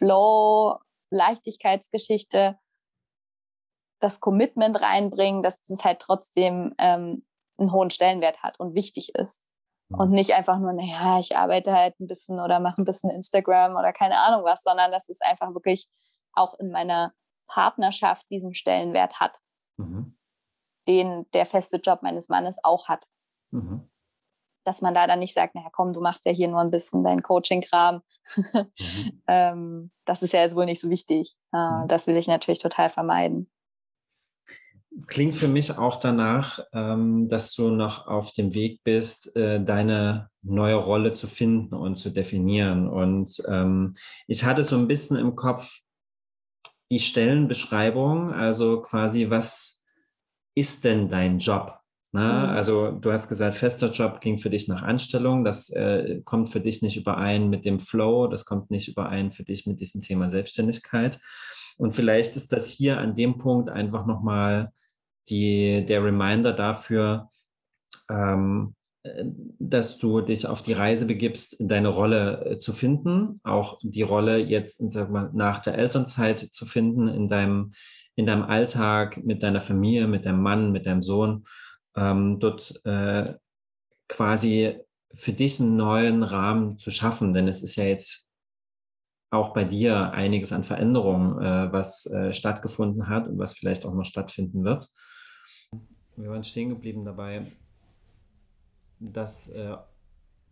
Flow-Leichtigkeitsgeschichte das Commitment reinbringen, dass das halt trotzdem ähm, einen hohen Stellenwert hat und wichtig ist. Mhm. Und nicht einfach nur, naja, ich arbeite halt ein bisschen oder mache ein bisschen Instagram oder keine Ahnung was, sondern dass es einfach wirklich auch in meiner Partnerschaft diesen Stellenwert hat, mhm. den der feste Job meines Mannes auch hat. Mhm. Dass man da dann nicht sagt, naja, komm, du machst ja hier nur ein bisschen deinen Coaching-Kram. Mhm. ähm, das ist ja jetzt wohl nicht so wichtig. Äh, mhm. Das will ich natürlich total vermeiden. Klingt für mich auch danach, ähm, dass du noch auf dem Weg bist, äh, deine neue Rolle zu finden und zu definieren. Und ähm, ich hatte so ein bisschen im Kopf die Stellenbeschreibung, also quasi, was ist denn dein Job? Na, mhm. Also du hast gesagt, fester Job klingt für dich nach Anstellung, das äh, kommt für dich nicht überein mit dem Flow, das kommt nicht überein für dich mit diesem Thema Selbstständigkeit. Und vielleicht ist das hier an dem Punkt einfach nochmal die, der Reminder dafür, ähm, dass du dich auf die Reise begibst, deine Rolle äh, zu finden, auch die Rolle jetzt, sag mal, nach der Elternzeit zu finden in deinem, in deinem Alltag, mit deiner Familie, mit deinem Mann, mit deinem Sohn, ähm, dort äh, quasi für dich einen neuen Rahmen zu schaffen, denn es ist ja jetzt auch bei dir einiges an Veränderungen, äh, was äh, stattgefunden hat und was vielleicht auch noch stattfinden wird. Wir waren stehen geblieben dabei, dass äh,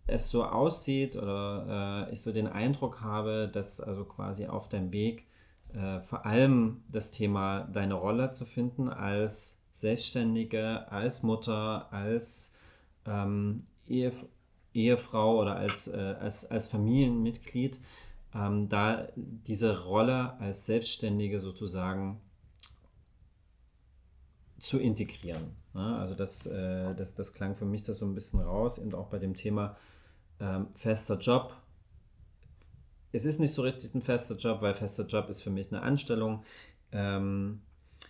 es so aussieht oder äh, ich so den Eindruck habe, dass also quasi auf deinem Weg äh, vor allem das Thema deine Rolle zu finden als Selbstständige, als Mutter, als ähm, Ehef- Ehefrau oder als, äh, als, als Familienmitglied, ähm, da diese Rolle als Selbstständige sozusagen zu integrieren. Ja, also das, äh, das, das klang für mich das so ein bisschen raus, eben auch bei dem Thema ähm, fester Job. Es ist nicht so richtig ein fester Job, weil fester Job ist für mich eine Anstellung. Ähm,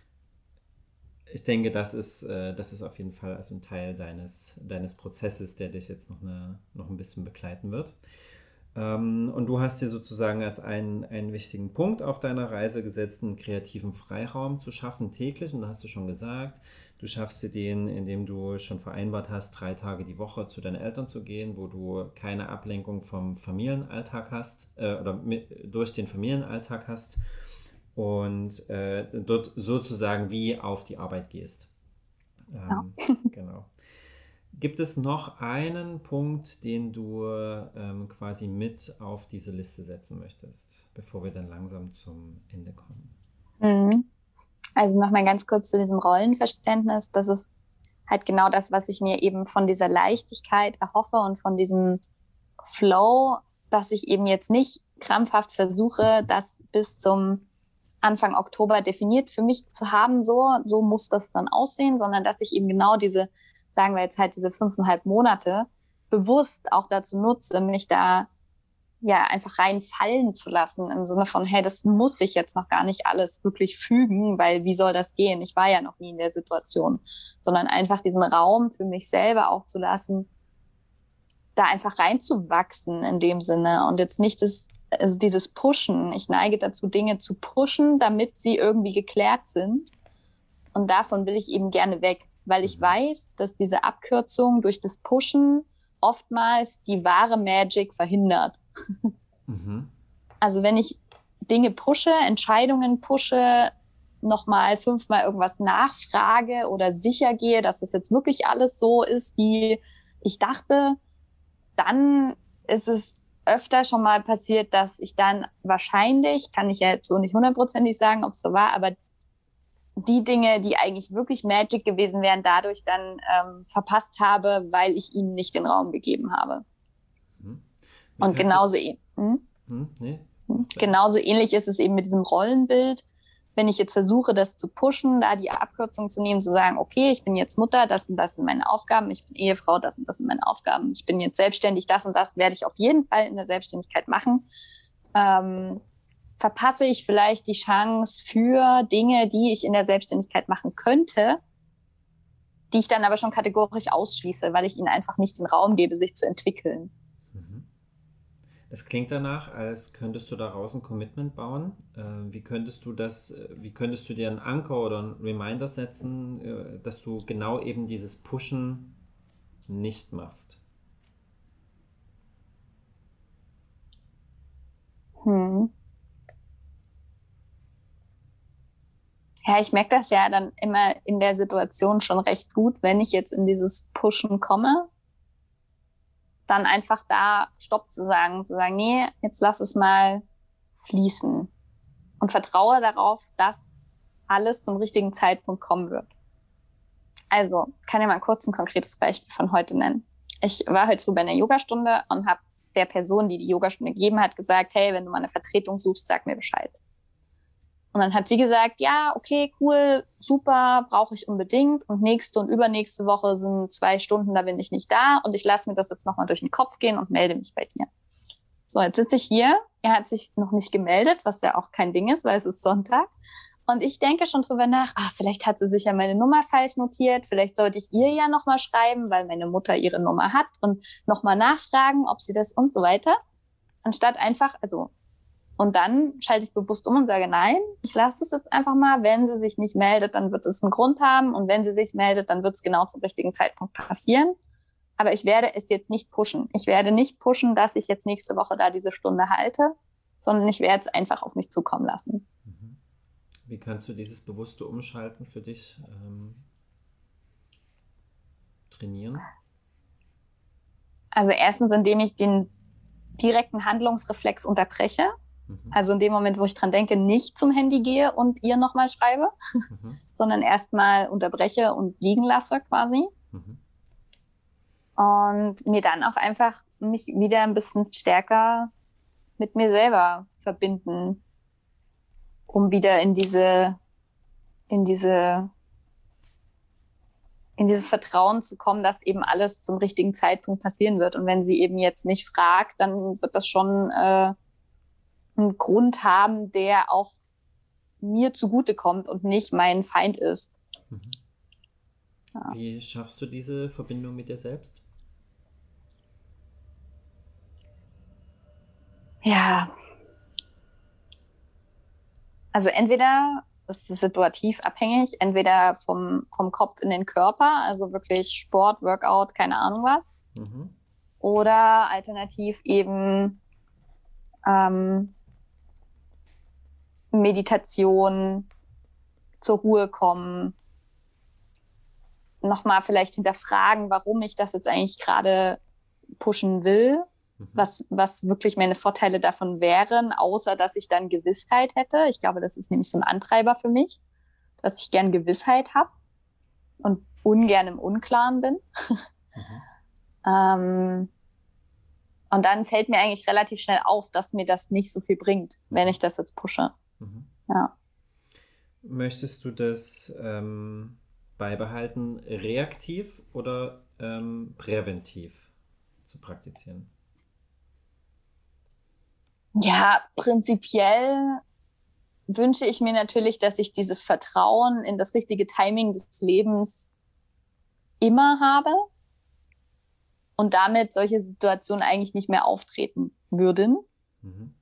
ich denke, das ist, äh, das ist auf jeden Fall also ein Teil deines, deines Prozesses, der dich jetzt noch, eine, noch ein bisschen begleiten wird. Ähm, und du hast dir sozusagen als einen, einen wichtigen Punkt auf deiner Reise gesetzt, einen kreativen Freiraum zu schaffen täglich. Und da hast du schon gesagt, du schaffst dir den, indem du schon vereinbart hast, drei Tage die Woche zu deinen Eltern zu gehen, wo du keine Ablenkung vom Familienalltag hast äh, oder mit, durch den Familienalltag hast und äh, dort sozusagen wie auf die Arbeit gehst. Ja. Ähm, genau. Gibt es noch einen Punkt, den du ähm, quasi mit auf diese Liste setzen möchtest, bevor wir dann langsam zum Ende kommen? Mhm. Also nochmal ganz kurz zu diesem Rollenverständnis. Das ist halt genau das, was ich mir eben von dieser Leichtigkeit erhoffe und von diesem Flow, dass ich eben jetzt nicht krampfhaft versuche, das bis zum Anfang Oktober definiert für mich zu haben, so, so muss das dann aussehen, sondern dass ich eben genau diese, sagen wir jetzt halt diese fünfeinhalb Monate bewusst auch dazu nutze, mich da ja einfach reinfallen zu lassen im Sinne von, hey, das muss sich jetzt noch gar nicht alles wirklich fügen, weil wie soll das gehen? Ich war ja noch nie in der Situation, sondern einfach diesen Raum für mich selber auch zu lassen, da einfach reinzuwachsen in dem Sinne und jetzt nicht das, also dieses Pushen. Ich neige dazu, Dinge zu pushen, damit sie irgendwie geklärt sind. Und davon will ich eben gerne weg, weil ich Mhm. weiß, dass diese Abkürzung durch das Pushen oftmals die wahre Magic verhindert. Mhm. Also wenn ich Dinge pushe, Entscheidungen pushe, nochmal fünfmal irgendwas nachfrage oder sicher gehe, dass das jetzt wirklich alles so ist, wie ich dachte, dann ist es öfter schon mal passiert, dass ich dann wahrscheinlich, kann ich ja jetzt so nicht hundertprozentig sagen, ob es so war, aber die Dinge, die eigentlich wirklich Magic gewesen wären, dadurch dann ähm, verpasst habe, weil ich ihnen nicht den Raum gegeben habe. Mhm. Wie Und kannst du... genauso, eh- hm? Hm? Nee? genauso ähnlich ist es eben mit diesem Rollenbild. Wenn ich jetzt versuche, das zu pushen, da die Abkürzung zu nehmen, zu sagen, okay, ich bin jetzt Mutter, das und das sind meine Aufgaben, ich bin Ehefrau, das und das sind meine Aufgaben, ich bin jetzt selbstständig, das und das werde ich auf jeden Fall in der Selbstständigkeit machen, ähm, verpasse ich vielleicht die Chance für Dinge, die ich in der Selbstständigkeit machen könnte, die ich dann aber schon kategorisch ausschließe, weil ich ihnen einfach nicht den Raum gebe, sich zu entwickeln. Mhm. Es klingt danach, als könntest du daraus ein Commitment bauen. Äh, wie könntest du das, äh, wie könntest du dir einen Anker oder einen Reminder setzen, äh, dass du genau eben dieses Pushen nicht machst? Hm. Ja, ich merke das ja dann immer in der Situation schon recht gut, wenn ich jetzt in dieses Pushen komme, dann einfach da Stopp zu sagen, zu sagen, nee, jetzt lass es mal fließen und vertraue darauf, dass alles zum richtigen Zeitpunkt kommen wird. Also, kann ja mal kurz ein konkretes Beispiel von heute nennen. Ich war heute früh bei einer Yogastunde und habe der Person, die die Yogastunde gegeben hat, gesagt, hey, wenn du mal eine Vertretung suchst, sag mir Bescheid. Und dann hat sie gesagt, ja, okay, cool, super, brauche ich unbedingt. Und nächste und übernächste Woche sind zwei Stunden, da bin ich nicht da. Und ich lasse mir das jetzt nochmal durch den Kopf gehen und melde mich bei dir. So, jetzt sitze ich hier. Er hat sich noch nicht gemeldet, was ja auch kein Ding ist, weil es ist Sonntag. Und ich denke schon drüber nach, ah, vielleicht hat sie sich ja meine Nummer falsch notiert. Vielleicht sollte ich ihr ja nochmal schreiben, weil meine Mutter ihre Nummer hat und nochmal nachfragen, ob sie das und so weiter. Anstatt einfach, also und dann schalte ich bewusst um und sage, nein, ich lasse es jetzt einfach mal. Wenn sie sich nicht meldet, dann wird es einen Grund haben. Und wenn sie sich meldet, dann wird es genau zum richtigen Zeitpunkt passieren. Aber ich werde es jetzt nicht pushen. Ich werde nicht pushen, dass ich jetzt nächste Woche da diese Stunde halte, sondern ich werde es einfach auf mich zukommen lassen. Wie kannst du dieses bewusste Umschalten für dich ähm, trainieren? Also erstens, indem ich den direkten Handlungsreflex unterbreche. Mhm. Also in dem Moment, wo ich dran denke, nicht zum Handy gehe und ihr nochmal schreibe, mhm. sondern erstmal unterbreche und liegen lasse quasi. Mhm. Und mir dann auch einfach mich wieder ein bisschen stärker mit mir selber verbinden, um wieder in diese, in diese, in dieses Vertrauen zu kommen, dass eben alles zum richtigen Zeitpunkt passieren wird. Und wenn sie eben jetzt nicht fragt, dann wird das schon äh, einen Grund haben, der auch mir zugutekommt und nicht mein Feind ist. Mhm. Ja. Wie schaffst du diese Verbindung mit dir selbst? Ja. Also entweder, das ist situativ abhängig, entweder vom, vom Kopf in den Körper, also wirklich Sport, Workout, keine Ahnung was. Mhm. Oder alternativ eben ähm, Meditation, zur Ruhe kommen, nochmal vielleicht hinterfragen, warum ich das jetzt eigentlich gerade pushen will, mhm. was, was wirklich meine Vorteile davon wären, außer dass ich dann Gewissheit hätte. Ich glaube, das ist nämlich so ein Antreiber für mich, dass ich gern Gewissheit habe und ungern im Unklaren bin. Mhm. ähm, und dann fällt mir eigentlich relativ schnell auf, dass mir das nicht so viel bringt, mhm. wenn ich das jetzt pushe. Mhm. Ja. Möchtest du das ähm, beibehalten, reaktiv oder ähm, präventiv zu praktizieren? Ja, prinzipiell wünsche ich mir natürlich, dass ich dieses Vertrauen in das richtige Timing des Lebens immer habe und damit solche Situationen eigentlich nicht mehr auftreten würden. Mhm.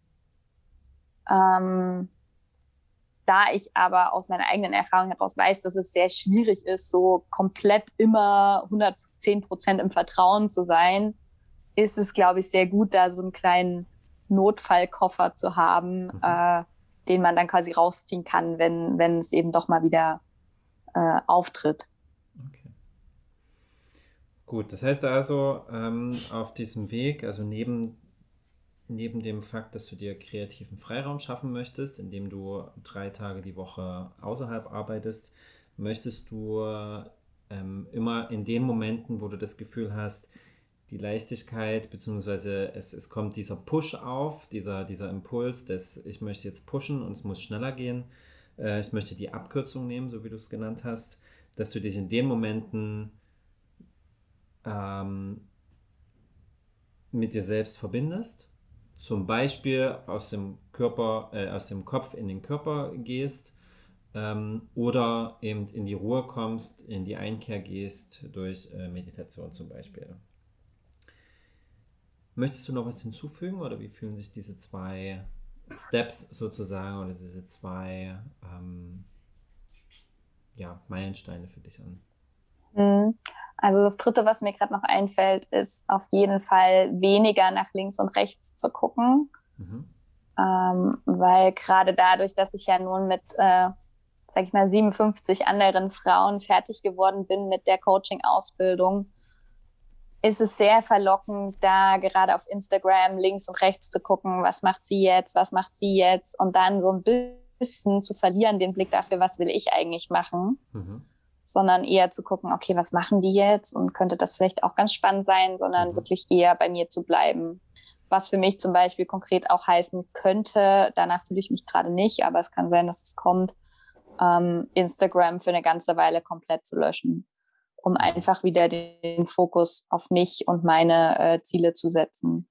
Ähm, da ich aber aus meiner eigenen Erfahrung heraus weiß, dass es sehr schwierig ist, so komplett immer hundertzehn Prozent im Vertrauen zu sein, ist es, glaube ich, sehr gut, da so einen kleinen Notfallkoffer zu haben, mhm. äh, den man dann quasi rausziehen kann, wenn, wenn es eben doch mal wieder äh, auftritt. Okay. Gut, das heißt also, ähm, auf diesem Weg, also neben Neben dem Fakt, dass du dir kreativen Freiraum schaffen möchtest, indem du drei Tage die Woche außerhalb arbeitest, möchtest du ähm, immer in den Momenten, wo du das Gefühl hast, die Leichtigkeit, beziehungsweise es, es kommt dieser Push auf, dieser, dieser Impuls, dass ich möchte jetzt pushen und es muss schneller gehen, äh, ich möchte die Abkürzung nehmen, so wie du es genannt hast, dass du dich in den Momenten ähm, mit dir selbst verbindest. Zum Beispiel aus dem Körper, äh, aus dem Kopf in den Körper gehst ähm, oder eben in die Ruhe kommst, in die Einkehr gehst durch äh, Meditation zum Beispiel. Möchtest du noch was hinzufügen oder wie fühlen sich diese zwei Steps sozusagen oder diese zwei ähm, ja, Meilensteine für dich an? Also das Dritte, was mir gerade noch einfällt, ist auf jeden Fall weniger nach links und rechts zu gucken. Mhm. Ähm, weil gerade dadurch, dass ich ja nun mit, äh, sag ich mal, siebenundfünfzig anderen Frauen fertig geworden bin mit der Coaching-Ausbildung, ist es sehr verlockend, da gerade auf Instagram links und rechts zu gucken, was macht sie jetzt, was macht sie jetzt und dann so ein bisschen zu verlieren, den Blick dafür, was will ich eigentlich machen. Mhm. Sondern eher zu gucken, okay, was machen die jetzt und könnte das vielleicht auch ganz spannend sein, sondern mhm. wirklich eher bei mir zu bleiben. Was für mich zum Beispiel konkret auch heißen könnte, danach fühle ich mich gerade nicht, aber es kann sein, dass es kommt, ähm, Instagram für eine ganze Weile komplett zu löschen, um einfach wieder den Fokus auf mich und meine äh, Ziele zu setzen.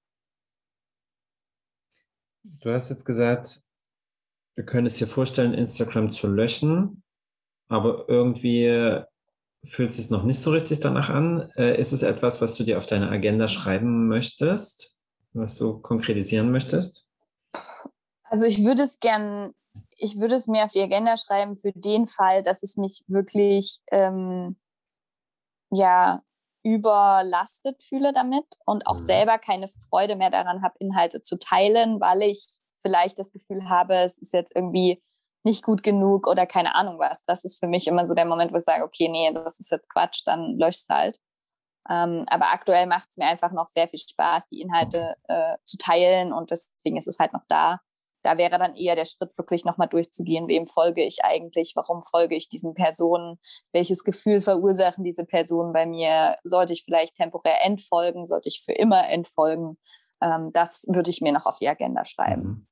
Du hast jetzt gesagt, du könntest dir vorstellen, Instagram zu löschen. Aber irgendwie fühlt es sich noch nicht so richtig danach an. Äh, ist es etwas, was du dir auf deine Agenda schreiben möchtest, was du konkretisieren möchtest? Also ich würde es gern, ich würde es mir auf die Agenda schreiben für den Fall, dass ich mich wirklich ähm, ja überlastet fühle damit und auch mhm. selber keine Freude mehr daran habe, Inhalte zu teilen, weil ich vielleicht das Gefühl habe, es ist jetzt irgendwie nicht gut genug oder keine Ahnung was. Das ist für mich immer so der Moment, wo ich sage, okay, nee, das ist jetzt Quatsch, dann lösch es halt. Ähm, aber aktuell macht es mir einfach noch sehr viel Spaß, die Inhalte äh, zu teilen und deswegen ist es halt noch da. Da wäre dann eher der Schritt, wirklich nochmal durchzugehen, wem folge ich eigentlich, warum folge ich diesen Personen, welches Gefühl verursachen diese Personen bei mir, sollte ich vielleicht temporär entfolgen, sollte ich für immer entfolgen. Ähm, das würde ich mir noch auf die Agenda schreiben. Mhm.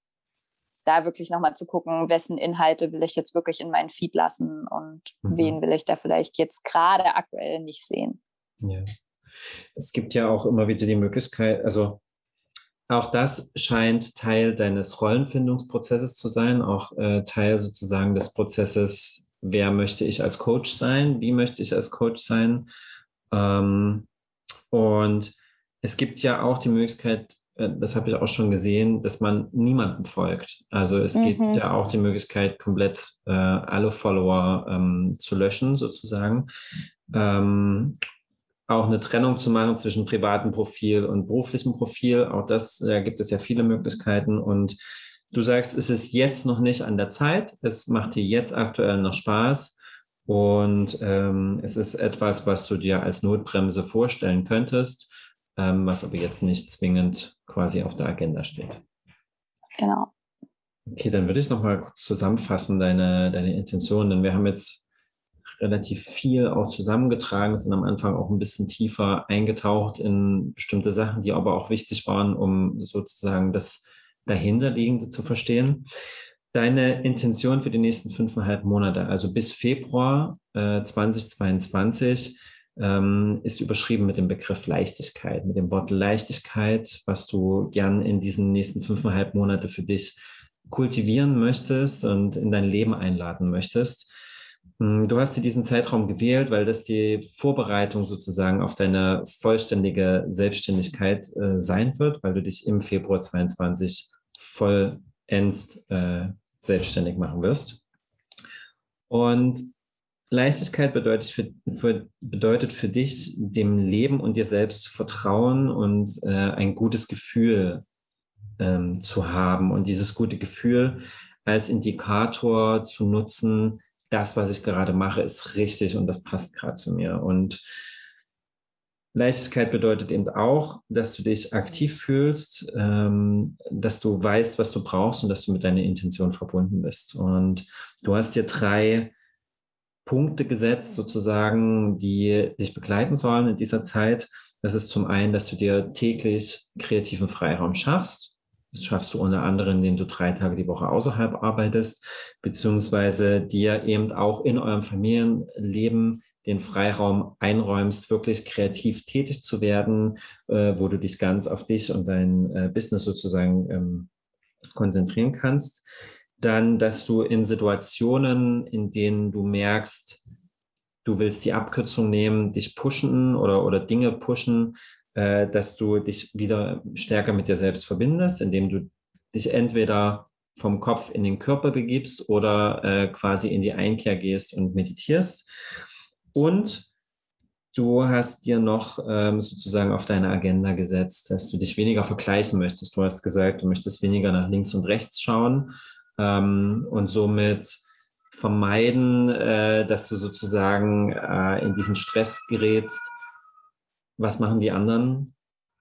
Da wirklich nochmal zu gucken, wessen Inhalte will ich jetzt wirklich in meinen Feed lassen und Mhm. wen will ich da vielleicht jetzt gerade aktuell nicht sehen. Ja. Es gibt ja auch immer wieder die Möglichkeit, also auch das scheint Teil deines Rollenfindungsprozesses zu sein, auch äh, Teil sozusagen des Prozesses, wer möchte ich als Coach sein, wie möchte ich als Coach sein. Ähm, und es gibt ja auch die Möglichkeit, äh, das habe ich auch schon gesehen, dass man niemandem folgt. Also es Mhm. gibt ja auch die Möglichkeit, komplett äh, alle Follower ähm, zu löschen sozusagen. Ähm, auch eine Trennung zu machen zwischen privatem Profil und beruflichem Profil. Auch das, da gibt es ja viele Möglichkeiten. Und du sagst, es ist jetzt noch nicht an der Zeit. Es macht dir jetzt aktuell noch Spaß. Und ähm, es ist etwas, was du dir als Notbremse vorstellen könntest, ähm, was aber jetzt nicht zwingend quasi auf der Agenda steht. Genau. Okay, dann würde ich noch mal kurz zusammenfassen, deine, deine Intention. Denn wir haben jetzt relativ viel auch zusammengetragen, sind am Anfang auch ein bisschen tiefer eingetaucht in bestimmte Sachen, die aber auch wichtig waren, um sozusagen das Dahinterliegende zu verstehen. Deine Intention für die nächsten fünfeinhalb Monate, also bis Februar äh, zweitausendzweiundzwanzig, ähm, ist überschrieben mit dem Begriff Leichtigkeit, mit dem Wort Leichtigkeit, was du gern in diesen nächsten fünfeinhalb Monate für dich kultivieren möchtest und in dein Leben einladen möchtest. Du hast dir diesen Zeitraum gewählt, weil das die Vorbereitung sozusagen auf deine vollständige Selbstständigkeit äh, sein wird, weil du dich im Februar zweiundzwanzig vollends äh, selbstständig machen wirst. Und Leichtigkeit bedeutet für, für, bedeutet für dich, dem Leben und dir selbst zu vertrauen und äh, ein gutes Gefühl ähm, zu haben und dieses gute Gefühl als Indikator zu nutzen, das, was ich gerade mache, ist richtig und das passt gerade zu mir. Und Leichtigkeit bedeutet eben auch, dass du dich aktiv fühlst, ähm, dass du weißt, was du brauchst und dass du mit deiner Intention verbunden bist. Und du hast dir drei Punkte gesetzt, sozusagen, die dich begleiten sollen in dieser Zeit. Das ist zum einen, dass du dir täglich kreativen Freiraum schaffst. Das schaffst du unter anderem, indem du drei Tage die Woche außerhalb arbeitest, beziehungsweise dir eben auch in eurem Familienleben den Freiraum einräumst, wirklich kreativ tätig zu werden, äh, wo du dich ganz auf dich und dein äh, Business sozusagen ähm, konzentrieren kannst. Dann, dass du in Situationen, in denen du merkst, du willst die Abkürzung nehmen, dich pushen oder, oder Dinge pushen, äh, dass du dich wieder stärker mit dir selbst verbindest, indem du dich entweder vom Kopf in den Körper begibst oder äh, quasi in die Einkehr gehst und meditierst. Und du hast dir noch ähm, sozusagen auf deine Agenda gesetzt, dass du dich weniger vergleichen möchtest. Du hast gesagt, du möchtest weniger nach links und rechts schauen ähm, und somit vermeiden, äh, dass du sozusagen äh, in diesen Stress gerätst. Was machen die anderen?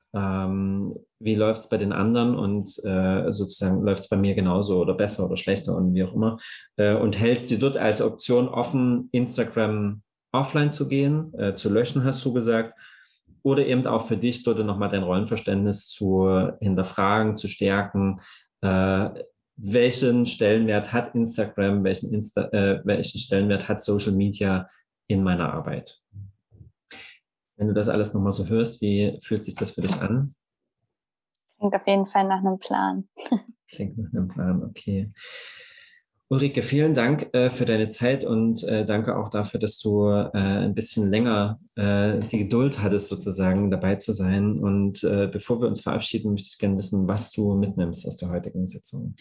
Ähm, wie läuft es bei den anderen und äh, sozusagen läuft es bei mir genauso oder besser oder schlechter und wie auch immer. Äh, und hältst dir dort als Option offen, Instagram offline zu gehen, äh, zu löschen, hast du gesagt. Oder eben auch für dich dort nochmal dein Rollenverständnis zu hinterfragen, zu stärken. Äh, welchen Stellenwert hat Instagram, welchen, Insta, äh, welchen Stellenwert hat Social Media in meiner Arbeit? Wenn du das alles nochmal so hörst, wie fühlt sich das für dich an? Klingt auf jeden Fall nach einem Plan. Klingt nach einem Plan, okay. Ulrike, vielen Dank äh, für deine Zeit und äh, danke auch dafür, dass du äh, ein bisschen länger äh, die Geduld hattest, sozusagen dabei zu sein. Und äh, bevor wir uns verabschieden, möchte ich gerne wissen, was du mitnimmst aus der heutigen Sitzung.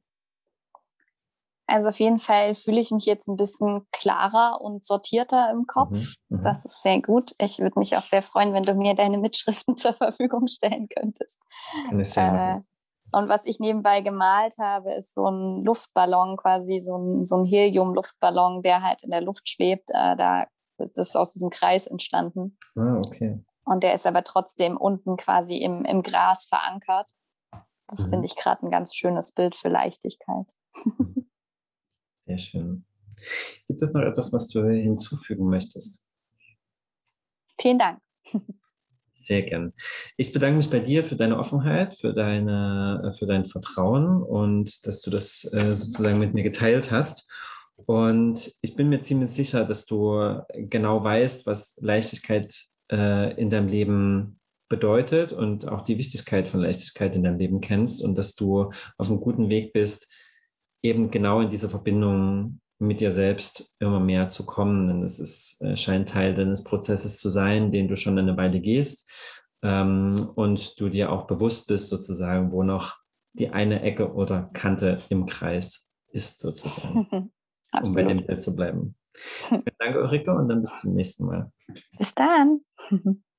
Also auf jeden Fall fühle ich mich jetzt ein bisschen klarer und sortierter im Kopf. Mhm, mh. Das ist sehr gut. Ich würde mich auch sehr freuen, wenn du mir deine Mitschriften zur Verfügung stellen könntest. Das kann ich sehr äh, machen. Und was ich nebenbei gemalt habe, ist so ein Luftballon, quasi so ein, so ein Helium-Luftballon, der halt in der Luft schwebt. Äh, da Das ist aus diesem Kreis entstanden. Ah, okay. Und der ist aber trotzdem unten quasi im, im Gras verankert. Das Mhm. finde ich gerade ein ganz schönes Bild für Leichtigkeit. Sehr schön. Gibt es noch etwas, was du hinzufügen möchtest? Vielen Dank. Sehr gern. Ich bedanke mich bei dir für deine Offenheit, für deine, für dein Vertrauen und dass du das äh, sozusagen mit mir geteilt hast. Und ich bin mir ziemlich sicher, dass du genau weißt, was Leichtigkeit äh, in deinem Leben bedeutet und auch die Wichtigkeit von Leichtigkeit in deinem Leben kennst und dass du auf einem guten Weg bist, eben genau in diese Verbindung mit dir selbst immer mehr zu kommen, denn es ist, äh, scheint Teil deines Prozesses zu sein, den du schon eine Weile gehst, ähm, und du dir auch bewusst bist sozusagen, wo noch die eine Ecke oder Kante im Kreis ist sozusagen, um bei dem Bild zu bleiben. Vielen Dank, Ulrike, und dann bis zum nächsten Mal. Bis dann.